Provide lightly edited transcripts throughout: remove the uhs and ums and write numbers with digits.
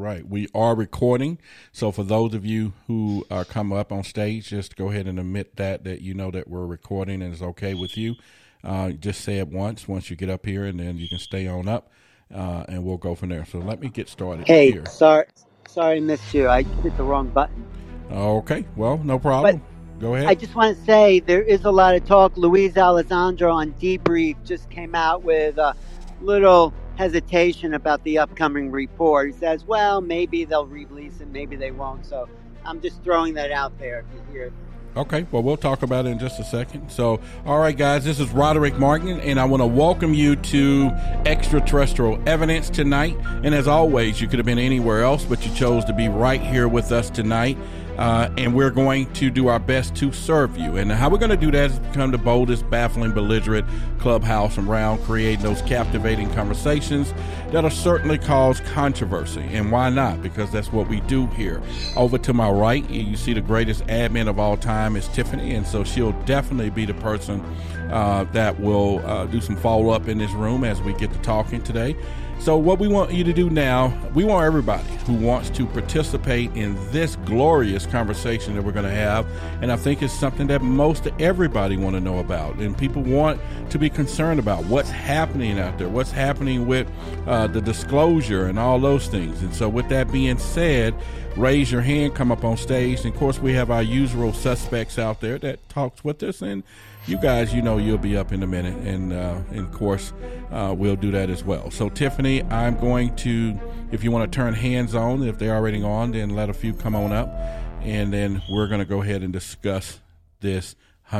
right. We are recording. So for those of you who are come up on stage, just go ahead and admit that you know that we're recording and it's okay with you. Just say it once you get up here, and then you can stay on up, and we'll go from there. So let me get started Hey, here. sorry, I missed you. I hit the wrong button. Okay, well, no But problem. Go I ahead. just want to say there is a lot of talk. Luis Alessandro on Debrief just came out with a little hesitation about the upcoming report. He says, well, maybe they'll release it, maybe they won't. So I'm just throwing that out there if you hear it. Okay, well, we'll talk about it in just a second. So, all right, guys, this is Roderick Martin, and I want to welcome you to Extraterrestrial Evidence tonight. And as always, you could have been anywhere else, but you chose to be right here with us tonight. And we're going to do our best to serve you. And how we're going to do that is become the boldest, baffling, belligerent clubhouse around, creating those captivating conversations that'll certainly cause controversy. And why not? Because that's what we do here. Over to my right, you see the greatest admin of all time is Tiffany. And so she'll definitely be the person that will do some follow-up in this room as we get to talking today. So what we want you to do now, we want everybody who wants to participate in this glorious conversation that we're going to have, and I think it's something that most everybody want to know about, and people want to be concerned about what's happening out there, what's happening with the disclosure and all those things. And so with that being said, raise your hand, come up on stage, and of course we have our usual suspects out there that talks with us, and you guys, you know, you'll be up in a minute, and of course, we'll do that as well. So, Tiffany, I'm going to, if you want to turn hands on, if they're already on, then let a few come on up, and then we're going to go ahead and discuss this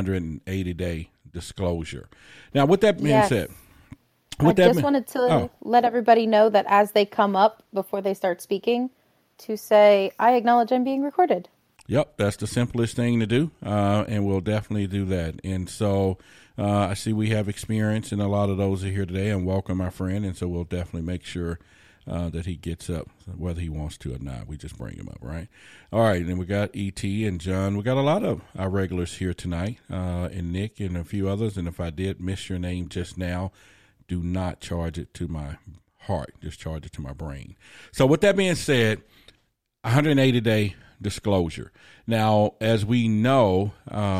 180-day disclosure. Now, with that being said, I just wanted to let everybody know that as they come up, before they start speaking, to say, I acknowledge I'm being recorded. Yep, that's the simplest thing to do, and we'll definitely do that. And so I see we have experience, and a lot of those are here today, and welcome, my friend. And so we'll definitely make sure that he gets up, whether he wants to or not. We just bring him up, right? All right, and we got E.T. and John. We got a lot of our regulars here tonight, and Nick and a few others. And if I did miss your name just now, do not charge it to my heart. Just charge it to my brain. So with that being said, 180-day disclosure. Now, as we know,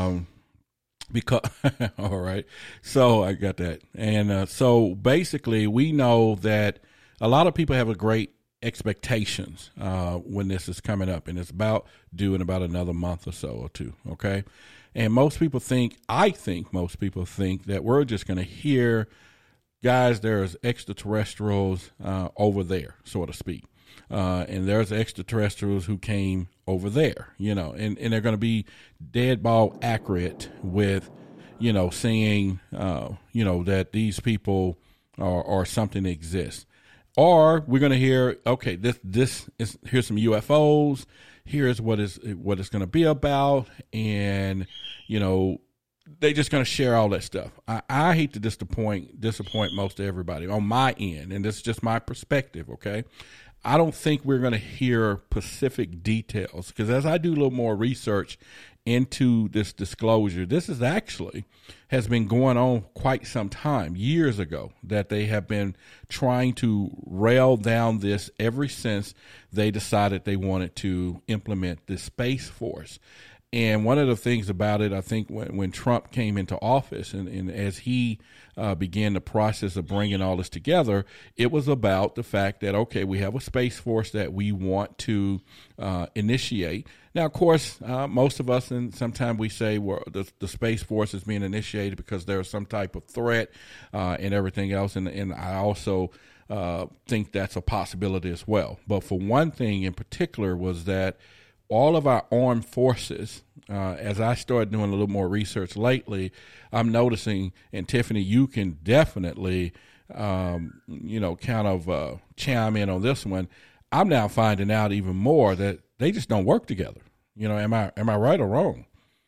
because all right, so I got that, and so basically, we know that a lot of people have a great expectations when this is coming up, and it's about due in about another month or so or two. Okay, and most people think, I think most people think that we're just going to hear, guys, there's extraterrestrials over there, so to speak. And there's extraterrestrials who came over there, you know, and they're going to be dead ball accurate with, you know, saying, you know, that these people are something that exists. Or we're going to hear, okay, this is, here's some UFOs, here's what it's going to be about, and, you know, they're just going to share all that stuff. I hate to disappoint most of everybody on my end, and this is just my perspective, okay? I don't think we're going to hear specific details, because as I do a little more research into this disclosure, this is actually has been going on quite some time, years ago, that they have been trying to rail down this ever since they decided they wanted to implement the Space Force. And one of the things about it, I think when Trump came into office and as he began the process of bringing all this together, it was about the fact that, okay, we have a Space Force that we want to initiate. Now, of course, most of us, and sometimes we say, well, the Space Force is being initiated because there's some type of threat and everything else. And I also think that's a possibility as well. But for one thing in particular was that all of our armed forces, as I started doing a little more research lately, I'm noticing, and Tiffany, you can definitely, you know, kind of chime in on this one. I'm now finding out even more that they just don't work together. You know, am I right or wrong?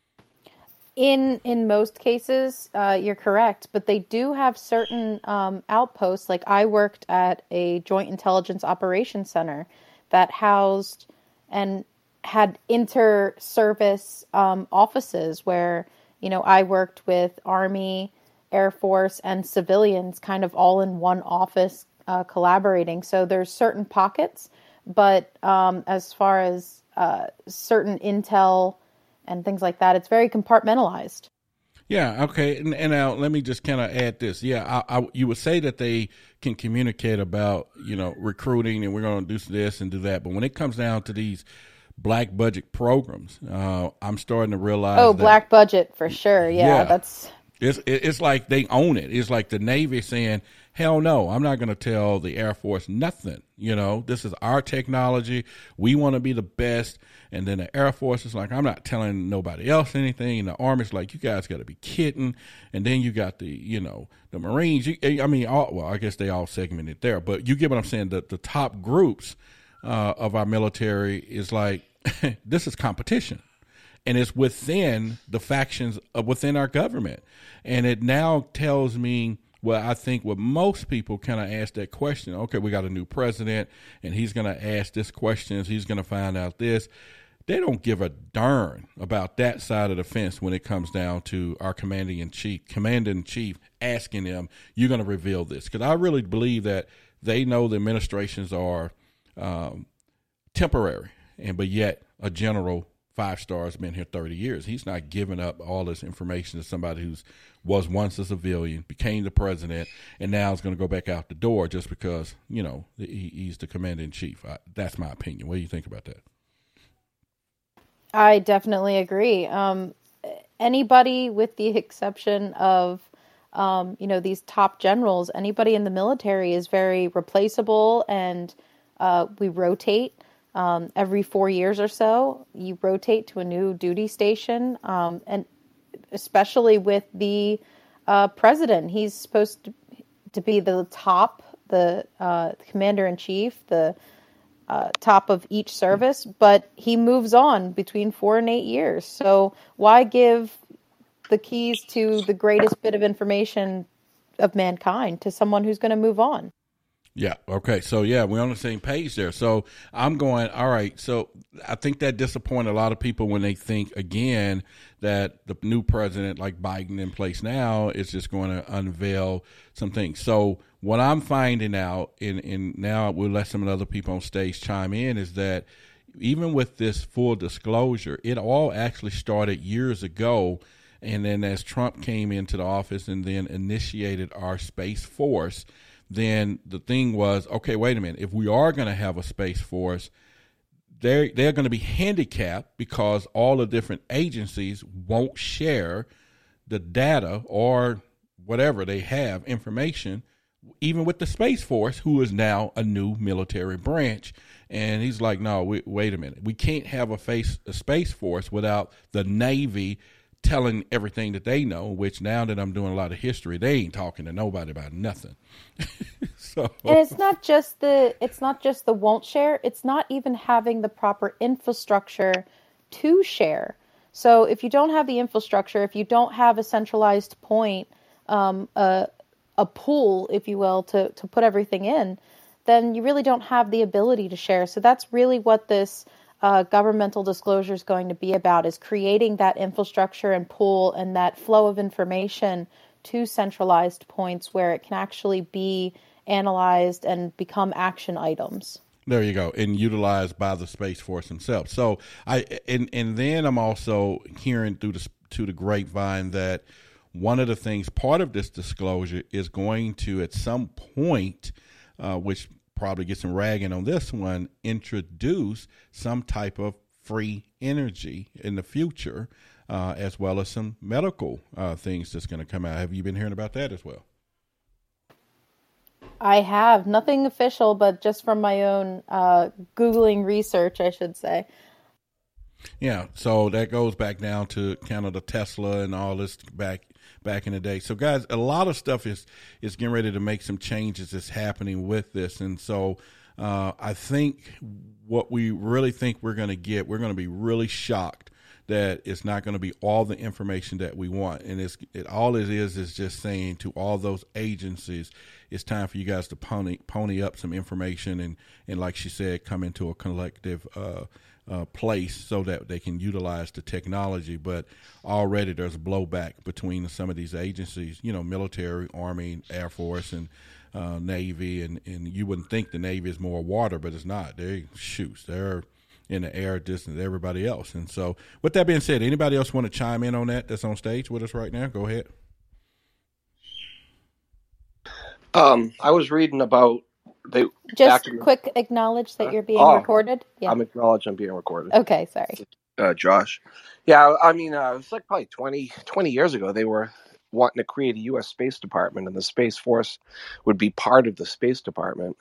In most cases, you're correct, but they do have certain outposts. Like I worked at a Joint Intelligence Operations Center that housed and had inter-service offices where, you know, I worked with Army, Air Force, and civilians kind of all in one office collaborating. So there's certain pockets, But as far as certain intel and things like that, it's very compartmentalized. Yeah. Okay. And now let me just kind of add this. Yeah. You would say that they can communicate about, recruiting and we're going to do this and do that. But when it comes down to these black budget programs, I'm starting to realize. Oh, black budget for sure. Yeah. It's like they own it. It's like the Navy saying, hell no, I'm not going to tell the Air Force nothing. This is our technology. We want to be the best. And then the Air Force is like, I'm not telling nobody else anything. And the Army's like, you guys got to be kidding. And then you got the Marines. I guess they all segmented there. But you get what I'm saying? The top groups of our military is like, this is competition. And it's within the factions within our government. And it now tells me, well, I think what most people kind of ask that question, okay, we got a new president and he's going to ask this questions. He's going to find out this. They don't give a darn about that side of the fence when it comes down to our commander-in-chief asking them, you're going to reveal this. Because I really believe that they know the administrations are temporary, but yet a general 5-star has been here 30 years. He's not giving up all this information to somebody who was once a civilian, became the president, and now is going to go back out the door just because, he's the commander-in-chief. That's my opinion. What do you think about that? I definitely agree. Anybody, with the exception of, these top generals, anybody in the military is very replaceable, and we rotate. Every 4 years or so, you rotate to a new duty station, and especially with the president, he's supposed to be the top, the commander-in-chief, the top of each service, but he moves on between 4 and 8 years. So why give the keys to the greatest bit of information of mankind to someone who's going to move on? Yeah. Okay. So yeah, we're on the same page there. So I'm going, all right. So I think that disappointed a lot of people when they think again that the new president like Biden in place now is just going to unveil some things. So what I'm finding out, and now we'll let some of the other people on stage chime in, is that even with this full disclosure, it all actually started years ago. And then as Trump came into the office and then initiated our Space Force, then the thing was, okay, wait a minute. If we are going to have a Space Force, they're going to be handicapped because all the different agencies won't share the data or whatever they have, information, even with the Space Force, who is now a new military branch. And he's like, no, wait a minute. We can't have a Space Force without the Navy telling everything that they know, which now that I'm doing a lot of history, they ain't talking to nobody about nothing. And it's not just the won't share, it's not even having the proper infrastructure to share. So if you don't have the infrastructure, if you don't have a centralized point, a pool, if you will, to put everything in, then you really don't have the ability to share. So that's really what this governmental disclosure is going to be about, is creating that infrastructure and pool and that flow of information to centralized points where it can actually be analyzed and become action items. There you go, and utilized by the Space Force themselves. So and then I'm also hearing through the grapevine that one of the things, part of this disclosure is going to at some point, which probably get some ragging on this one, introduce some type of free energy in the future, as well as some medical things that's going to come out. Have you been hearing about that as well? I have. Nothing official, but just from my own Googling research, I should say. Yeah, so that goes back down to kind of the Tesla and all this back in the day. So guys, a lot of stuff is getting ready to make some changes that's happening with this. And so I think what we really think we're going to be really shocked that it's not going to be all the information that we want. And all it is just saying to all those agencies, it's time for you guys to pony up some information and like she said, come into a collective place so that they can utilize the technology. But already there's blowback between some of these agencies, military, Army, Air Force, and Navy, and you wouldn't think the Navy is more water, but it's not. They're in the air distance to everybody else. And so, with that being said, anybody else want to chime in on that that's on stage with us right now? Go ahead. I was reading about just quick acknowledge that you're being recorded. Yeah. I'm acknowledged I'm being recorded. Okay, sorry. Josh. Yeah, I mean, it was like probably 20 years ago. They were wanting to create a U.S. Space Department, and the Space Force would be part of the Space Department.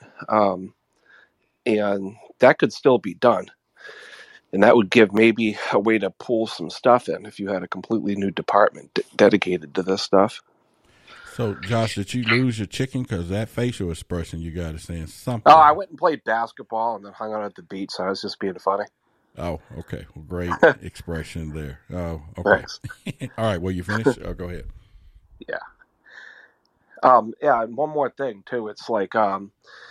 And that could still be done. And that would give maybe a way to pull some stuff in if you had a completely new department dedicated to this stuff. So, Josh, did you lose your chicken? Because that facial expression you got is saying something. Oh, I went and played basketball and then hung out at the beach, so I was just being funny. Oh, okay. Well, great expression there. Oh, okay. All right. Well, you finished? Oh, go ahead. Yeah. Yeah, and one more thing, too. It's like the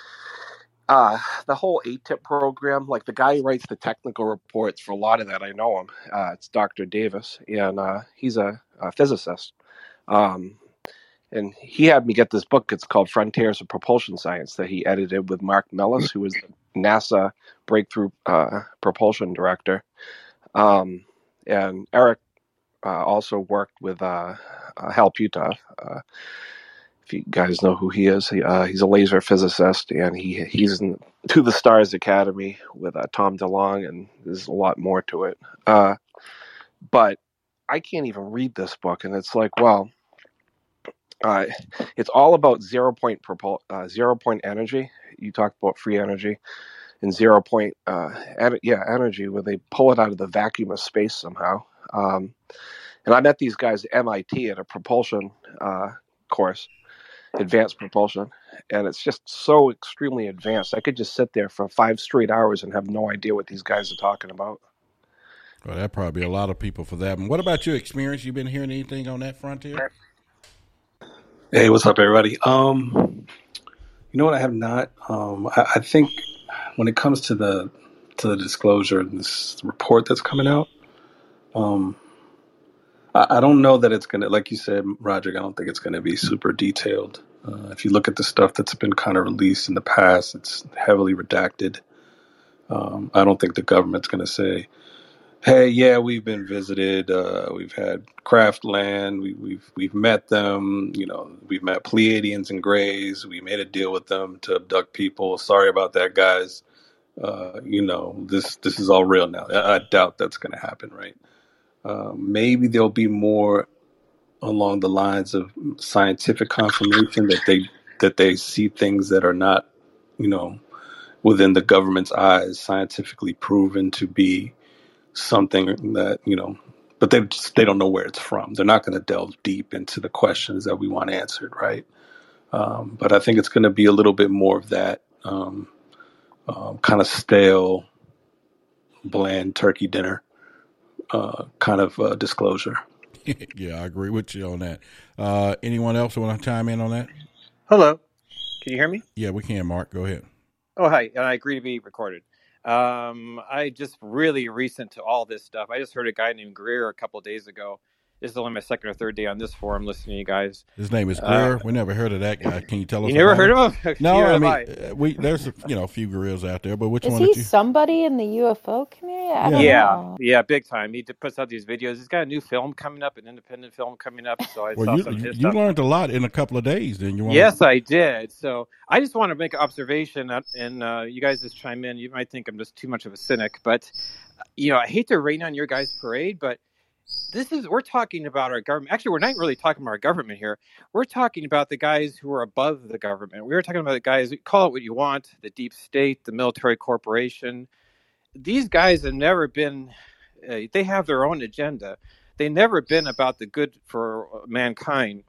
whole ATIP program, like the guy who writes the technical reports for a lot of that, I know him. It's Dr. Davis, and he's a physicist. And he had me get this book. It's called Frontiers of Propulsion Science that he edited with Mark Nellis, who was the NASA Breakthrough Propulsion Director. And Eric also worked with Hal Puthoff. If you guys know who he is, he's a laser physicist, and he's in To the Stars Academy with Tom DeLonge, and there's a lot more to it. But I can't even read this book, and it's like, well, it's all about zero point energy. You talked about free energy and 0 point energy, where they pull it out of the vacuum of space somehow. And I met these guys at MIT at a propulsion course, advanced propulsion, and it's just so extremely advanced. I could just sit there for 5 straight hours and have no idea what these guys are talking about. Well, that'd probably be a lot of people for that. And what about your experience? You been hearing anything on that frontier? Hey, what's up, everybody? You know what? I have not. I think when it comes to the disclosure and this report that's coming out, I don't know that it's gonna, like you said, Roderick. I don't think it's gonna be super detailed. If you look at the stuff that's been kind of released in the past, it's heavily redacted. I don't think the government's gonna say, hey, yeah, we've been visited. We've had craft land. We've met them. You know, we've met Pleiadians and Greys. We made a deal with them to abduct people. Sorry about that, guys. You know, this is all real now. I doubt that's going to happen, right? Maybe there'll be more along the lines of scientific confirmation that they see things that are not, you know, within the government's eyes, scientifically proven to be something that, you know, but they don't know where it's from. They're not going to delve deep into the questions that we want answered, right? But I think it's going to be a little bit more of that kind of stale, bland turkey dinner kind of disclosure. Yeah, I agree with you on that. Anyone else want to chime in on that? Hello. Can you hear me? Yeah, we can, Mark. Go ahead. Oh, hi. And I agree to be recorded. I just really recent to all this stuff. I just heard a guy named Greer a couple of days ago. This is only my second or third day on this forum listening to you guys. His name is Greer. We never heard of that guy. Can you tell us? You never heard of him? No, I mean, there's a few Greers out there, but which one? Is he somebody in the UFO community? I don't know. Yeah, big time. He puts out these videos. He's got a new film coming up, an independent film coming up. So I saw some of his stuff. You learned a lot in a couple of days, didn't you? Yes, I did. So I just want to make an observation, and you guys just chime in. You might think I'm just too much of a cynic, but you know, I hate to rain on your guys' parade, but we're talking about our government. Actually, we're not really talking about our government here. We're talking about the guys who are above the government. We're talking about the guys, call it what you want, the deep state, the military corporation. These guys have never been, they have their own agenda. They've never been about the good for mankind.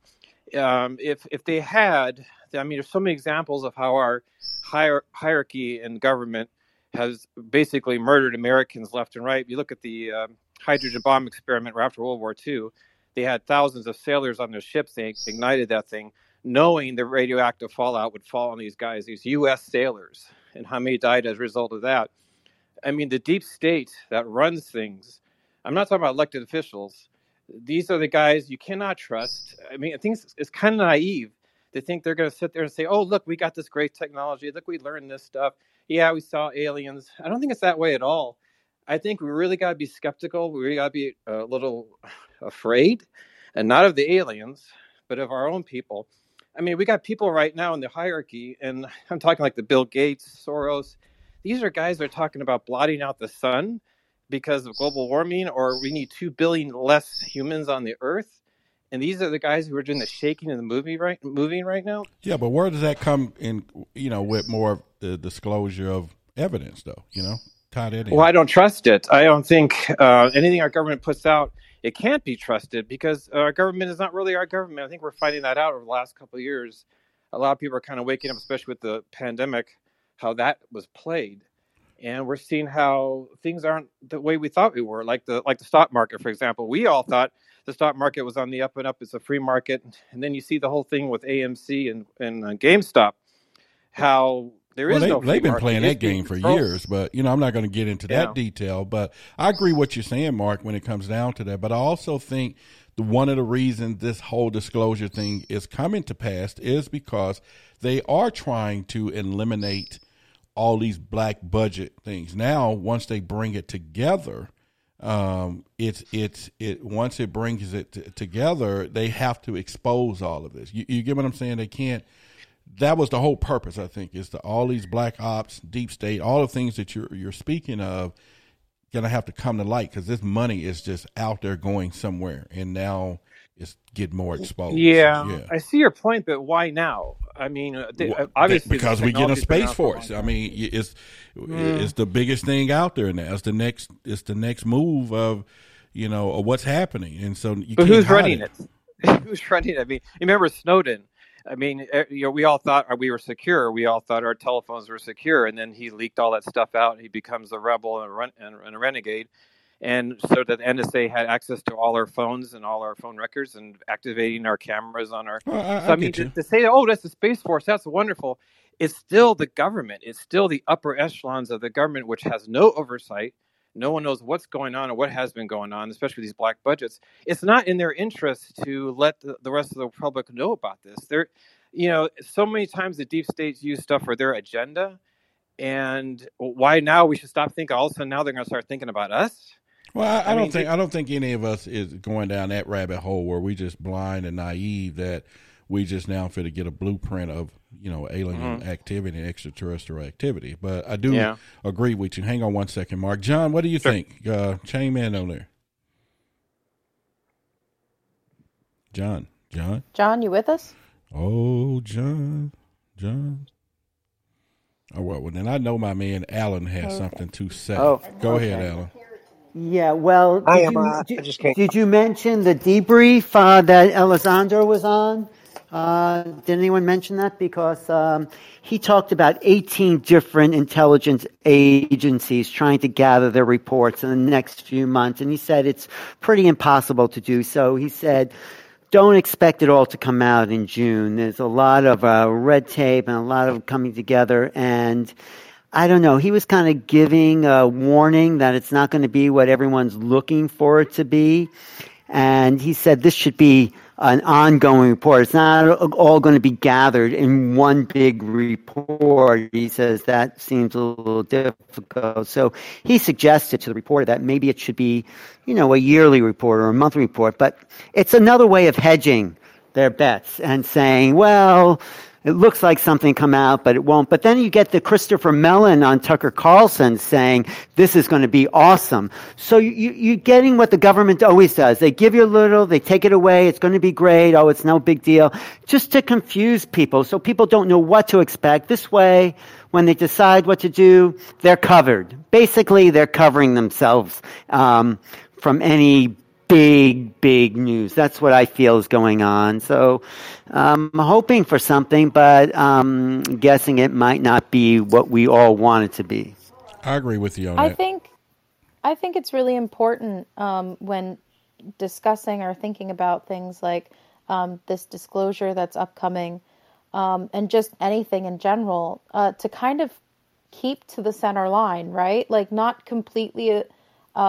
If they had, I mean, there's so many examples of how our hierarchy in government has basically murdered Americans left and right. You look at the hydrogen bomb experiment after World War II. They had thousands of sailors on their ships. They ignited that thing, knowing the radioactive fallout would fall on these guys, these U.S. sailors, and how many died as a result of that. I mean, the deep state that runs things, I'm not talking about elected officials. These are the guys you cannot trust. I mean, I think it's kind of naive They think they're going to sit there and say, "Oh, look, we got this great technology. Look, we learned this stuff. Yeah, we saw aliens." I don't think it's that way at all. I think we really got to be skeptical. We really got to be a little afraid, and not of the aliens, but of our own people. I mean, we got people right now in the hierarchy, and I'm talking like the Bill Gates, Soros. These are guys that are talking about blotting out the sun because of global warming, or we need 2 billion less humans on the earth. And these are the guys who are doing the shaking and the moving right now. Yeah, but where does that come in, with more of the disclosure of evidence, though, tie that in? Well, I don't trust it. I don't think anything our government puts out, it can't be trusted because our government is not really our government. I think we're finding that out over the last couple of years. A lot of people are kind of waking up, especially with the pandemic, how that was played. And we're seeing how things aren't the way we thought we were, like the stock market, for example. We all thought the stock market was on the up and up. It's a free market. And then you see the whole thing with AMC and GameStop, how there is no free they've been market. playing that game for years, but, I'm not going to get into that detail. But I agree what you're saying, Mark, when it comes down to that. But I also think one of the reasons this whole disclosure thing is coming to pass is because they are trying to eliminate all these black budget things. Now, once they bring it together, once it brings it together, they have to expose all of this. You get what I'm saying? They can't. That was the whole purpose, I think, is all these black ops, deep state, all the things that you're speaking of, gonna have to come to light because this money is just out there going somewhere, and now it's getting more exposed. Yeah, I see your point, but why now? I mean, obviously because we get a Space Force. I mean, it's the biggest thing out there now. It's the next move of of what's happening, and so but who's running it? Who's running it? I mean, you remember Snowden? I mean, we all thought we were secure. We all thought our telephones were secure, and then he leaked all that stuff out. He becomes a rebel and a renegade. And so that the NSA had access to all our phones and all our phone records and activating our cameras on our. I mean, to say, "Oh, that's the Space Force," that's wonderful. It's still the government. It's still the upper echelons of the government, which has no oversight. No one knows what's going on or what has been going on, especially these black budgets. It's not in their interest to let the rest of the public know about this. So many times the deep states use stuff for their agenda. And why now we should stop thinking all of a sudden now they're going to start thinking about us? Well, I don't think any of us is going down that rabbit hole where we just blind and naive that we just now fit to get a blueprint of alien activity and extraterrestrial activity. But I do agree with you. Hang on one second, Mark. John, what do you think? Chain man on there. John, you with us? Oh, John. Oh, well, then I know my man Alan has something to say. Go ahead, Alan. Yeah, well, did you mention the debrief that Alessandro was on? Did anyone mention that? Because he talked about 18 different intelligence agencies trying to gather their reports in the next few months, and he said it's pretty impossible to do so. He said, don't expect it all to come out in June. There's a lot of red tape and a lot of coming together, and I don't know. He was kind of giving a warning that it's not going to be what everyone's looking for it to be. And he said this should be an ongoing report. It's not all going to be gathered in one big report. He says that seems a little difficult. So he suggested to the reporter that maybe it should be, a yearly report or a monthly report. But it's another way of hedging their bets and saying, well, it looks like something come out, but it won't. But then you get the Christopher Mellon on Tucker Carlson saying this is going to be awesome. So you're getting what the government always does. They give you a little, they take it away. It's going to be great. Oh, it's no big deal. Just to confuse people so people don't know what to expect. This way, when they decide what to do, they're covered. Basically, they're covering themselves from any big news. That's what I feel is going on. So I'm hoping for something, but I'm guessing it might not be what we all want it to be. I agree with you on that. I think it's really important when discussing or thinking about things like this disclosure that's upcoming and just anything in general to kind of keep to the center line, right? Like not completely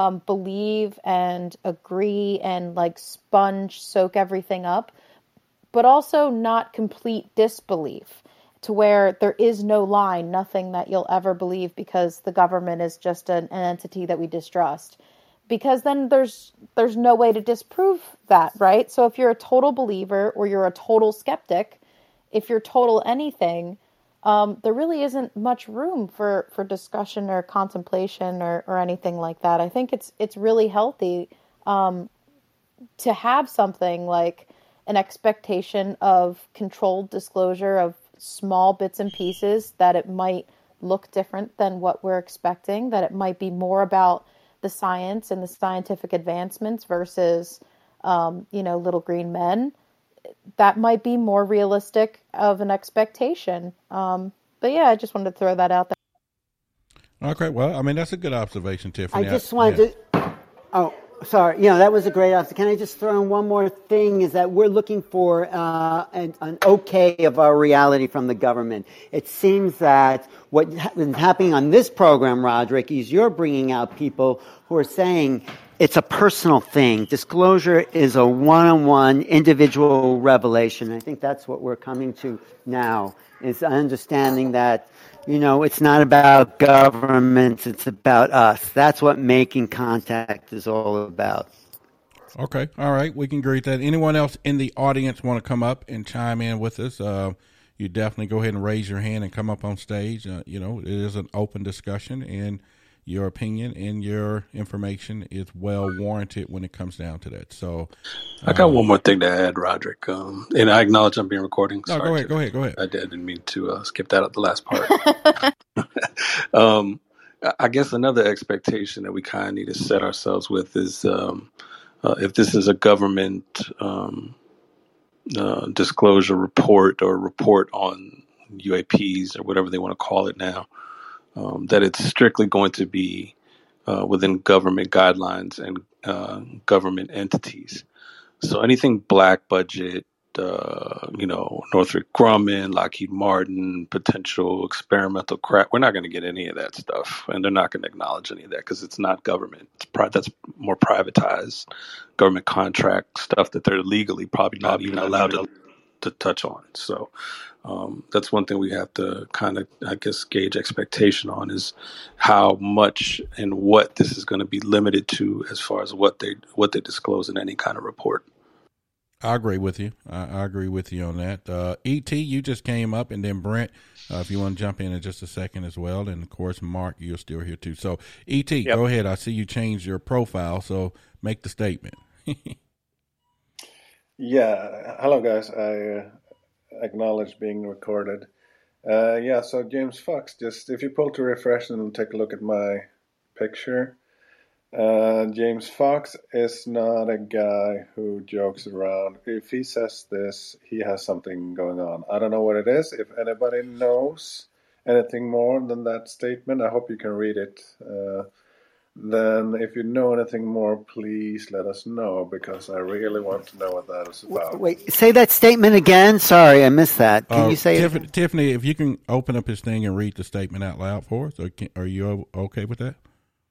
believe and agree and like soak everything up, but also not complete disbelief to where there is no line, nothing that you'll ever believe because the government is just an entity that we distrust. Because then there's no way to disprove that, right? So if you're a total believer or you're a total skeptic, if you're total anything, there really isn't much room for discussion or contemplation or anything like that. I think it's really healthy to have something like an expectation of controlled disclosure of small bits and pieces, that it might look different than what we're expecting, that it might be more about the science and the scientific advancements versus, little green men. That might be more realistic of an expectation. But yeah, I just wanted to throw that out there. Okay, well, I mean, that's a good observation, Tiffany. I just wanted to... Oh, sorry. That was a great observation. Can I just throw in one more thing? Is that we're looking for an okay of our reality from the government. It seems that what is happening on this program, Roderick, is you're bringing out people who are saying it's a personal thing. Disclosure is a one-on-one individual revelation. I think that's what we're coming to now, is understanding that, it's not about governments, it's about us. That's what making contact is all about. Okay. All right. We can agree with that. Anyone else in the audience want to come up and chime in with us? You definitely go ahead and raise your hand and come up on stage. It is an open discussion, and your opinion and your information is well warranted when it comes down to that. So I got one more thing to add, Roderick. And I acknowledge I'm being recorded. No, Sorry, go ahead. I didn't mean to skip that at the last part. I guess another expectation that we kind of need to set ourselves with is if this is a government disclosure report or report on UAPs or whatever they want to call it now, that it's strictly going to be within government guidelines and government entities. So anything black budget, Northrop Grumman, Lockheed Martin, potential experimental crap, we're not going to get any of that stuff. And they're not going to acknowledge any of that because it's not government. That's more privatized government contract stuff that they're legally probably not even allowed to touch on. So that's one thing we have to kind of, I guess, gauge expectation on, is how much and what this is going to be limited to as far as what they disclose in any kind of report. I agree with you. I agree with you on that. E.T., you just came up, and then Brent, if you want to jump in just a second as well. And, of course, Mark, you're still here too. So, E.T., yep. Go ahead. I see you changed your profile, so make the statement. Yeah. Hello, guys. I acknowledge being recorded. So James Fox, just if you pull to refresh and take a look at my picture, James Fox is not a guy who jokes around. If he says this, he has something going on. I don't know what it is. If anybody knows anything more than that statement, I hope you can read it. Then if you know anything more, please let us know, because I really want to know what that is about. Wait, say that statement again. Sorry, I missed that. Can you say it? Tiffany, if you can open up his thing and read the statement out loud for us, are you okay with that?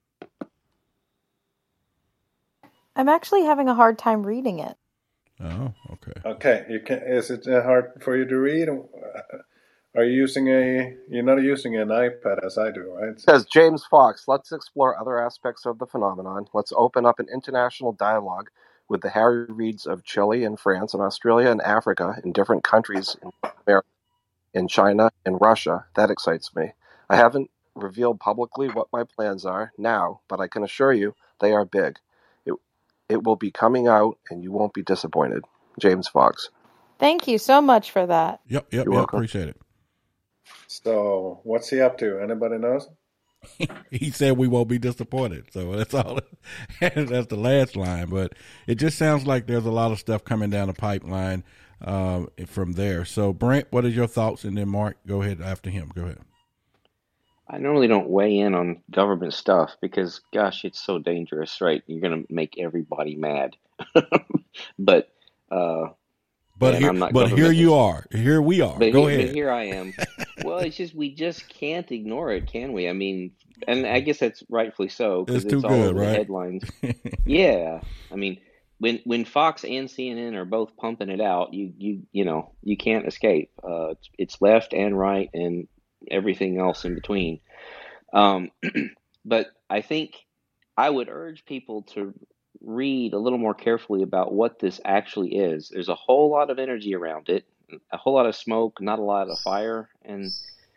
I'm actually having a hard time reading it. Oh, okay. Okay, is it hard for you to read? Are you you're not using an iPad as I do, right? It says, James Fox, let's explore other aspects of the phenomenon. Let's open up an international dialogue with the Harry Reids of Chile and France and Australia and Africa, in different countries in America, in China and Russia. That excites me. I haven't revealed publicly what my plans are now, but I can assure you they are big. It will be coming out, and you won't be disappointed. James Fox. Thank you so much for that. Yep, appreciate it. So, what's he up to? Anybody knows? He said we won't be disappointed. So that's all. That's the last line. But it just sounds like there's a lot of stuff coming down the pipeline from there. So, Brent, what are your thoughts? And then Mark, go ahead after him. Go ahead. I normally don't weigh in on government stuff because, gosh, it's so dangerous, right? You're going to make everybody mad. But here you are. Here we are. Go ahead. But here I am. Well, it's just we just can't ignore it, can we? I mean, and I guess that's rightfully so because it's all over the headlines. Yeah, I mean, when Fox and CNN are both pumping it out, you can't escape. It's left and right and everything else in between. But I think I would urge people to read a little more carefully about what this actually is. There's a whole lot of energy around it, a whole lot of smoke, not a lot of fire, and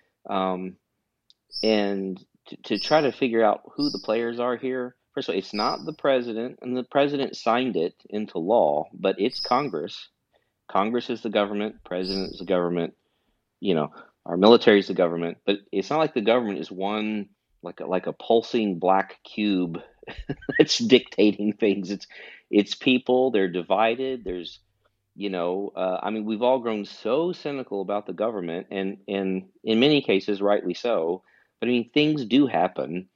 to try to figure out who the players are here. First of all, it's not the president, and the president signed it into law, but it's Congress. Congress is the government, president is the government, our military is the government, but it's not like the government is one, like a pulsing black cube that's dictating things. It's people, they're divided. There's, we've all grown so cynical about the government, and in many cases, rightly so. But things do happen.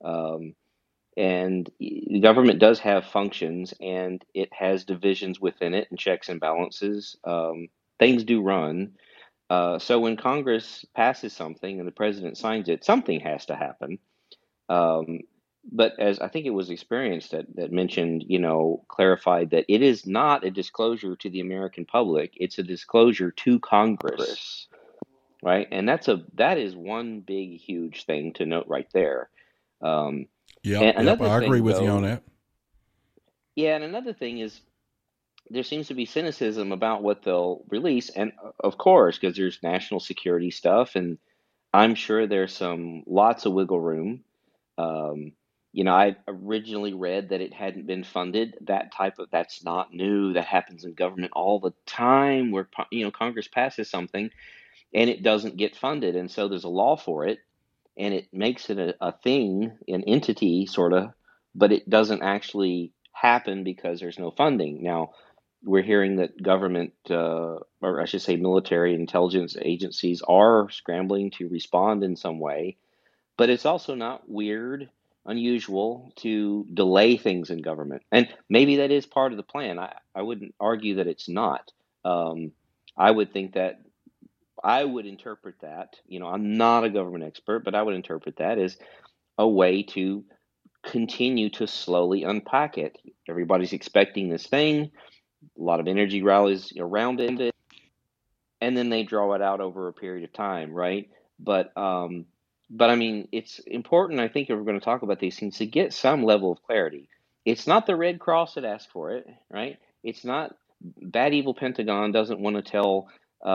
And the government does have functions, and it has divisions within it and checks and balances. Things do run. So when Congress passes something and the president signs it, something has to happen. But as I think it was Experience that mentioned, clarified that it is not a disclosure to the American public. It's a disclosure to Congress, right? And that is one big, huge thing to note right there. Yep, I agree with you on that. Yeah, and another thing is there seems to be cynicism about what they'll release, and of course, because there's national security stuff, and I'm sure there's lots of wiggle room. I originally read that it hadn't been funded. That's not new. That happens in government all the time, where Congress passes something and it doesn't get funded, and so there's a law for it. And it makes it a thing, an entity, sort of, but it doesn't actually happen because there's no funding. Now, we're hearing that government, or I should say military intelligence agencies are scrambling to respond in some way, but it's also not weird, unusual to delay things in government. And maybe that is part of the plan. I wouldn't argue that it's not. I would think that I would interpret that, I'm not a government expert, but I would interpret that as a way to continue to slowly unpack it. Everybody's expecting this thing, a lot of energy rallies around it, and then they draw it out over a period of time, right? But it's important, I think, if we're going to talk about these things, to get some level of clarity. It's not the Red Cross that asked for it, right? It's not bad, evil Pentagon doesn't want to tell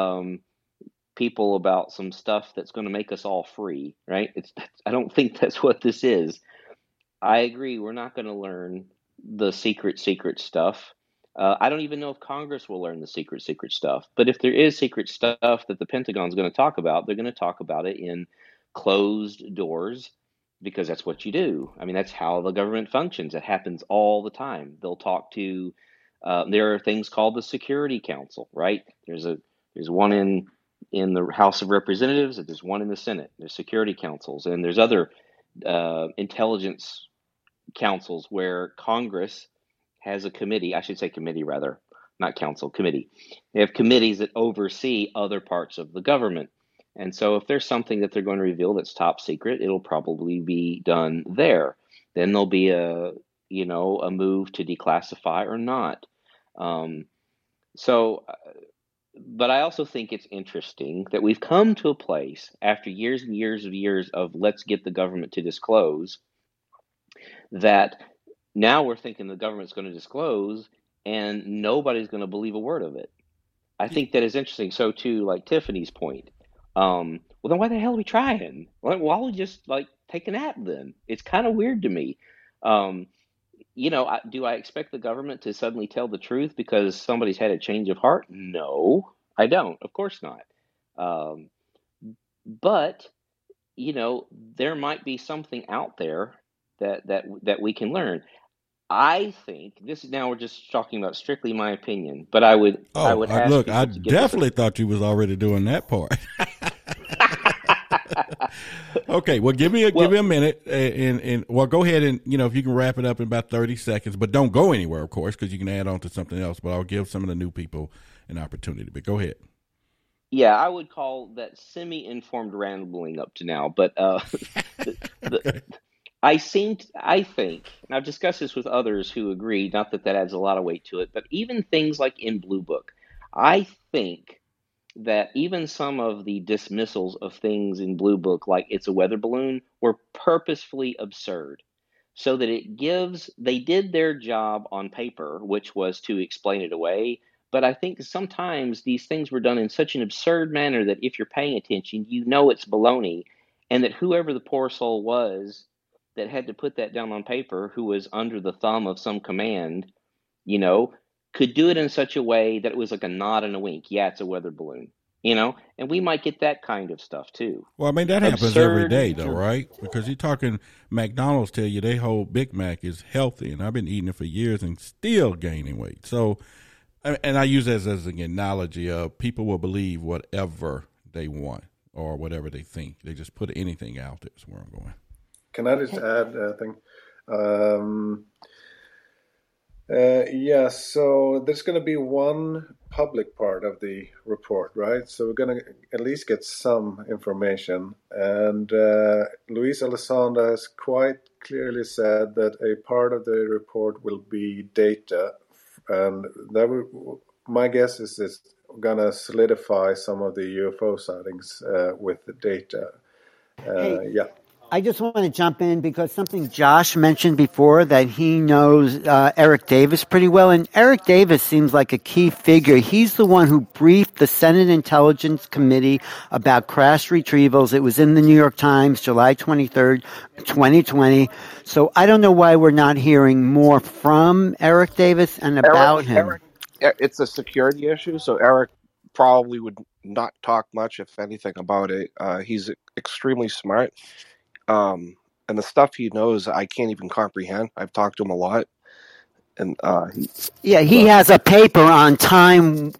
people about some stuff that's going to make us all free, right? I don't think that's what this is. I agree. We're not going to learn the secret stuff. I don't even know if Congress will learn the secret stuff. But if there is secret stuff that the Pentagon's going to talk about, they're going to talk about it in closed doors, because that's what you do. That's how the government functions. It happens all the time. They'll talk to. There are things called the Security Council, right? There's one in the House of Representatives, there's one in the Senate. There's security councils, and there's other intelligence councils where Congress has a committee. I should say committee, rather, not council, committee. They have committees that oversee other parts of the government. And so if there's something that they're going to reveal that's top secret, it'll probably be done there. Then there'll be a move to declassify or not. But I also think it's interesting that we've come to a place after years and years of let's get the government to disclose, that now we're thinking the government's going to disclose and nobody's going to believe a word of it. I think that is interesting. So too, like Tiffany's point, well, then why the hell are we trying? Why don't we just take a nap then? It's kind of weird to me. Do I expect the government to suddenly tell the truth because somebody's had a change of heart? No, I don't. Of course not. But there might be something out there that we can learn. I think now we're just talking about strictly my opinion, but I would ask look, I definitely thought you was already doing that part. Okay, well, give me a minute, and go ahead and if you can wrap it up in about 30 seconds, but don't go anywhere, of course, because you can add on to something else. But I'll give some of the new people an opportunity. But go ahead. Yeah, I would call that semi-informed rambling up to now, but I think, and I've discussed this with others who agree, not that that adds a lot of weight to it, but even things like in Blue Book, I think that even some of the dismissals of things in Blue Book, like it's a weather balloon, were purposefully absurd. So that they did their job on paper, which was to explain it away. But I think sometimes these things were done in such an absurd manner that if you're paying attention, you know it's baloney, and that whoever the poor soul was that had to put that down on paper, who was under the thumb of some command, you know, could do it in such a way that it was like a nod and a wink. Yeah, it's a weather balloon, and we might get that kind of stuff too. Well, I mean, that happens every Absurd. day, though, right? Because you're talking McDonald's tell you they whole Big Mac is healthy, and I've been eating it for years and still gaining weight. So, and I use that as an analogy of people will believe whatever they want or whatever they think. They just put anything out there. That's where I'm going. Can I just add a thing? So there's going to be one public part of the report, right? So we're going to at least get some information. And Luis Elizondo has quite clearly said that a part of the report will be data. And my guess is it's going to solidify some of the UFO sightings with the data. Hey, I just want to jump in because something Josh mentioned before, that he knows Eric Davis pretty well. And Eric Davis seems like a key figure. He's the one who briefed the Senate Intelligence Committee about crash retrievals. It was in the New York Times, July 23rd, 2020. So I don't know why we're not hearing more from Eric Davis and about him. It's a security issue, so Eric probably would not talk much, if anything, about it. He's extremely smart. And the stuff he knows, I can't even comprehend. I've talked to him a lot. And he has a paper on time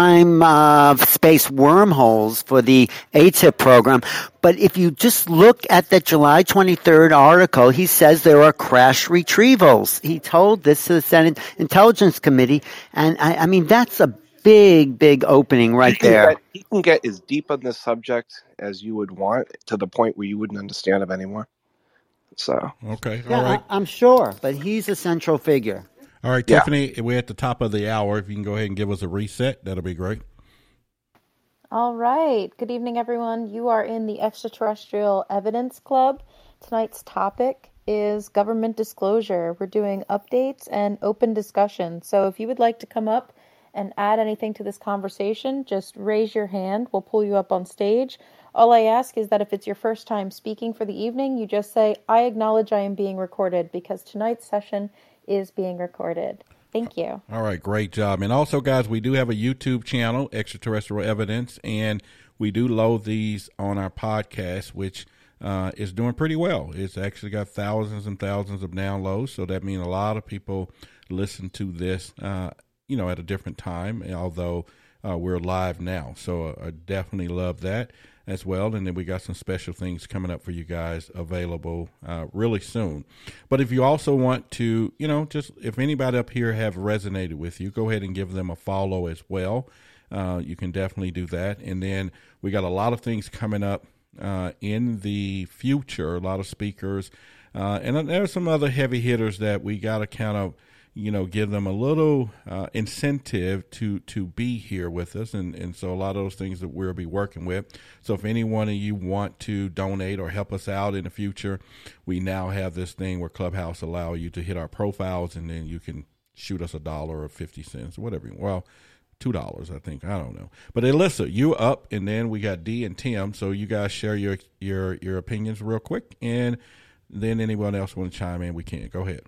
space wormholes for the ATIP program. But if you just look at the July 23rd article, he says there are crash retrievals. He told this to the Senate Intelligence Committee. And I mean, that's a big opening right there. He can get as deep on this subject as you would want, to the point where you wouldn't understand him anymore. So okay, all right. I'm sure, but he's a central figure. All right, Tiffany, we're at the top of the hour. If you can go ahead and give us a reset, that'll be great. All right. Good evening, everyone. You are in the Extraterrestrial Evidence Club. Tonight's topic is government disclosure. We're doing updates and open discussion. So if you would like to come up and add anything to this conversation, just raise your hand. We'll pull you up on stage. All I ask is that if it's your first time speaking for the evening, you just say, I acknowledge I am being recorded, because tonight's session is being recorded. Thank you. All right, great job. And also, guys, we do have a YouTube channel, Extraterrestrial Evidence, and we do load these on our podcast, which is doing pretty well. It's actually got thousands and thousands of downloads, so that means a lot of people listen to this at a different time, although we're live now. So I definitely love that as well. And then we got some special things coming up for you guys available really soon. But if you also want to, just if anybody up here have resonated with you, go ahead and give them a follow as well. You can definitely do that. And then we got a lot of things coming up in the future, a lot of speakers. And there's some other heavy hitters that we got to kind of, give them a little incentive to be here with us. And so a lot of those things that we'll be working with. So if any one of you want to donate or help us out in the future, we now have this thing where Clubhouse allow you to hit our profiles, and then you can shoot us $1 or 50 cents or whatever. Well, $2, I think. I don't know. But Alyssa, you up, and then we got D and Tim. So you guys share your opinions real quick, and then anyone else want to chime in, we can. Go ahead.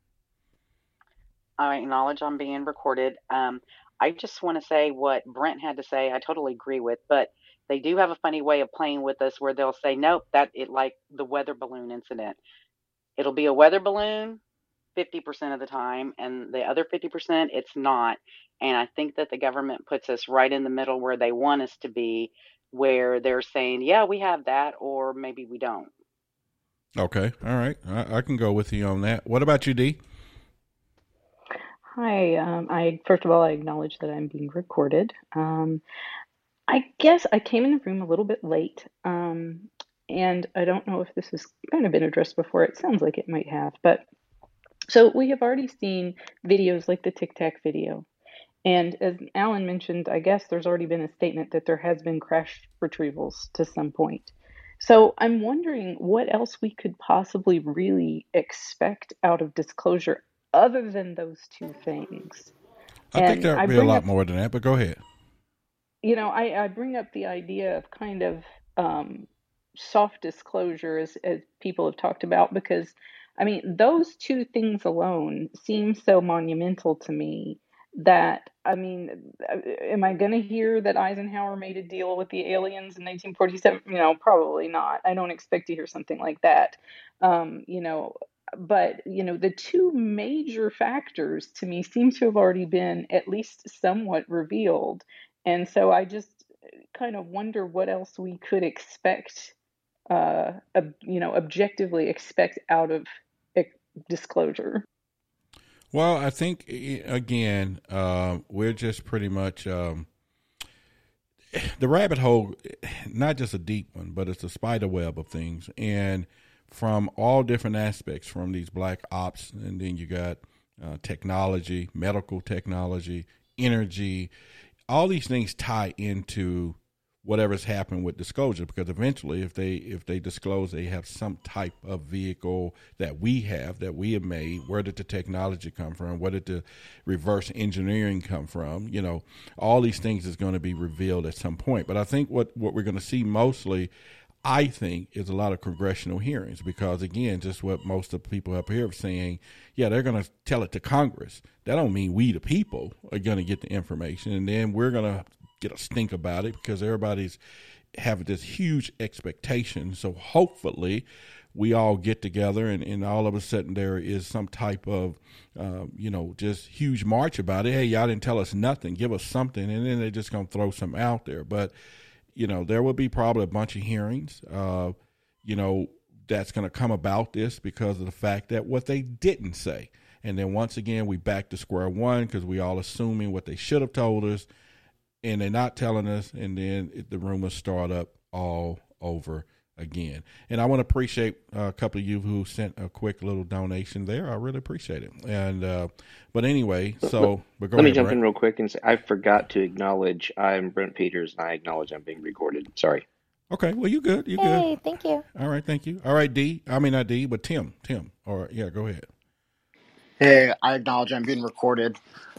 I acknowledge I'm being recorded. I just want to say what Brent had to say. I totally agree with, but they do have a funny way of playing with us where they'll say, nope, like the weather balloon incident. It'll be a weather balloon 50% of the time, and the other 50%, it's not. And I think that the government puts us right in the middle where they want us to be, where they're saying, yeah, we have that, or maybe we don't. Okay. All right. I can go with you on that. What about you, Dee? Hi. First of all, I acknowledge that I'm being recorded. I guess I came in the room a little bit late, and And I don't know if this has kind of been addressed before. It sounds like it might have. But so we have already seen videos like the Tic Tac video. And as Alan mentioned, I guess there's already been a statement that there has been crash retrievals to some point. So I'm wondering what else we could possibly really expect out of disclosure other than those two things. I think there would be a lot more than that, but go ahead. You know, I bring up the idea of kind of soft disclosure as people have talked about, because, I mean, those two things alone seem so monumental to me that, I mean, am I going to hear that Eisenhower made a deal with the aliens in 1947? You know, probably not. I don't expect to hear something like that. You know, but, you know, the two major factors to me seem to have already been at least somewhat revealed. And so I just kind of wonder what else we could expect, you know, objectively expect out of disclosure. Well, I think, again, we're just pretty much the rabbit hole, not just a deep one, but it's a spider web of things. And from all different aspects, from these black ops, and then you got technology, medical technology, energy, all these things tie into whatever's happened with disclosure, because eventually if they disclose they have some type of vehicle that we have made, where did the technology come from, where did the reverse engineering come from, you know, all these things is going to be revealed at some point. But I think what we're going to see mostly, I think, is a lot of congressional hearings, because again, just what most of the people up here are saying, yeah, they're going to tell it to Congress. That don't mean we the people are going to get the information, and then we're going to get a stink about it because everybody's having this huge expectation. So hopefully we all get together and all of a sudden there is some type of, you know, just huge march about it. Hey, y'all didn't tell us nothing. Give us something. And then they're just going to throw something out there. But, you know, there will be probably a bunch of hearings, you know, that's going to come about this because of the fact that what they didn't say. And then once again, we back to square one because we all assuming what they should have told us, and they're not telling us, and then the rumors start up all over again. And I want to appreciate a couple of you who sent a quick little donation there. I really appreciate it. And but anyway, so let me jump in real quick and say I forgot to acknowledge I'm Brent Peters, and I acknowledge I'm being recorded. Sorry. Okay, well, you good. You good. Hey, thank you. All right, thank you. All right, D. I mean, not D, but Tim. All right, yeah, go ahead. Hey, I acknowledge I'm being recorded.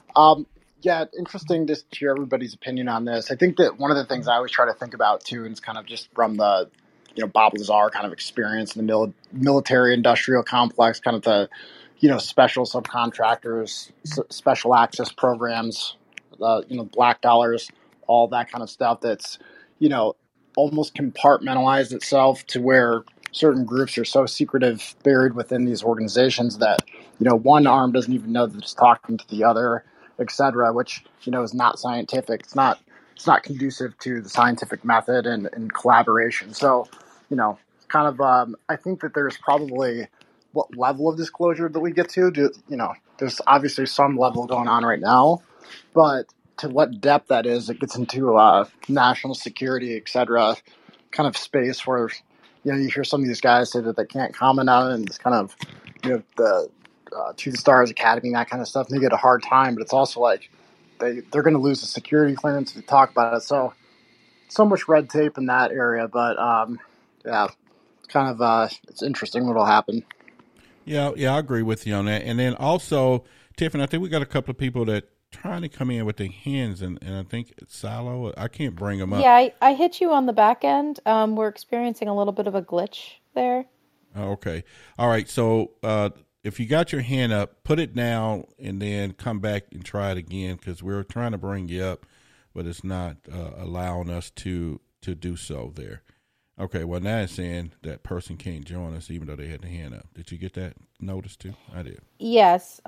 Yeah, interesting just to hear everybody's opinion on this. I think that one of the things I always try to think about, too, and it's kind of just from the, you know, Bob Lazar kind of experience in the military industrial complex, kind of the, you know, special subcontractors, special access programs, you know, black dollars, all that kind of stuff that's, you know, almost compartmentalized itself to where certain groups are so secretive, buried within these organizations that, you know, one arm doesn't even know that it's talking to the other, etc., which, you know, is not scientific. It's not conducive to the scientific method and collaboration. So, you know, kind of, I think that there's probably what level of disclosure that we get to. You know, there's obviously some level going on right now, but to what depth that is, it gets into national security, etc., kind of space where, you know, you hear some of these guys say that they can't comment on it, and it's kind of, you know, the To the Stars Academy, that kind of stuff, and they get a hard time, but it's also like they're going to lose the security clearance to talk about it. So much red tape in that area, but yeah, it's kind of it's interesting what'll happen. Yeah, I agree with you on that. And then also, Tiffany, I think we got a couple of people that trying to come in with their hands, and I think it's Silo. I can't bring them up. Yeah, I hit you on the back end. We're experiencing a little bit of a glitch there. Oh, okay. All right. So if you got your hand up, put it down and then come back and try it again, because we're trying to bring you up, but it's not allowing us to do so there. Okay, well, now it's saying that person can't join us even though they had the hand up. Did you get that notice too? I did. Yes.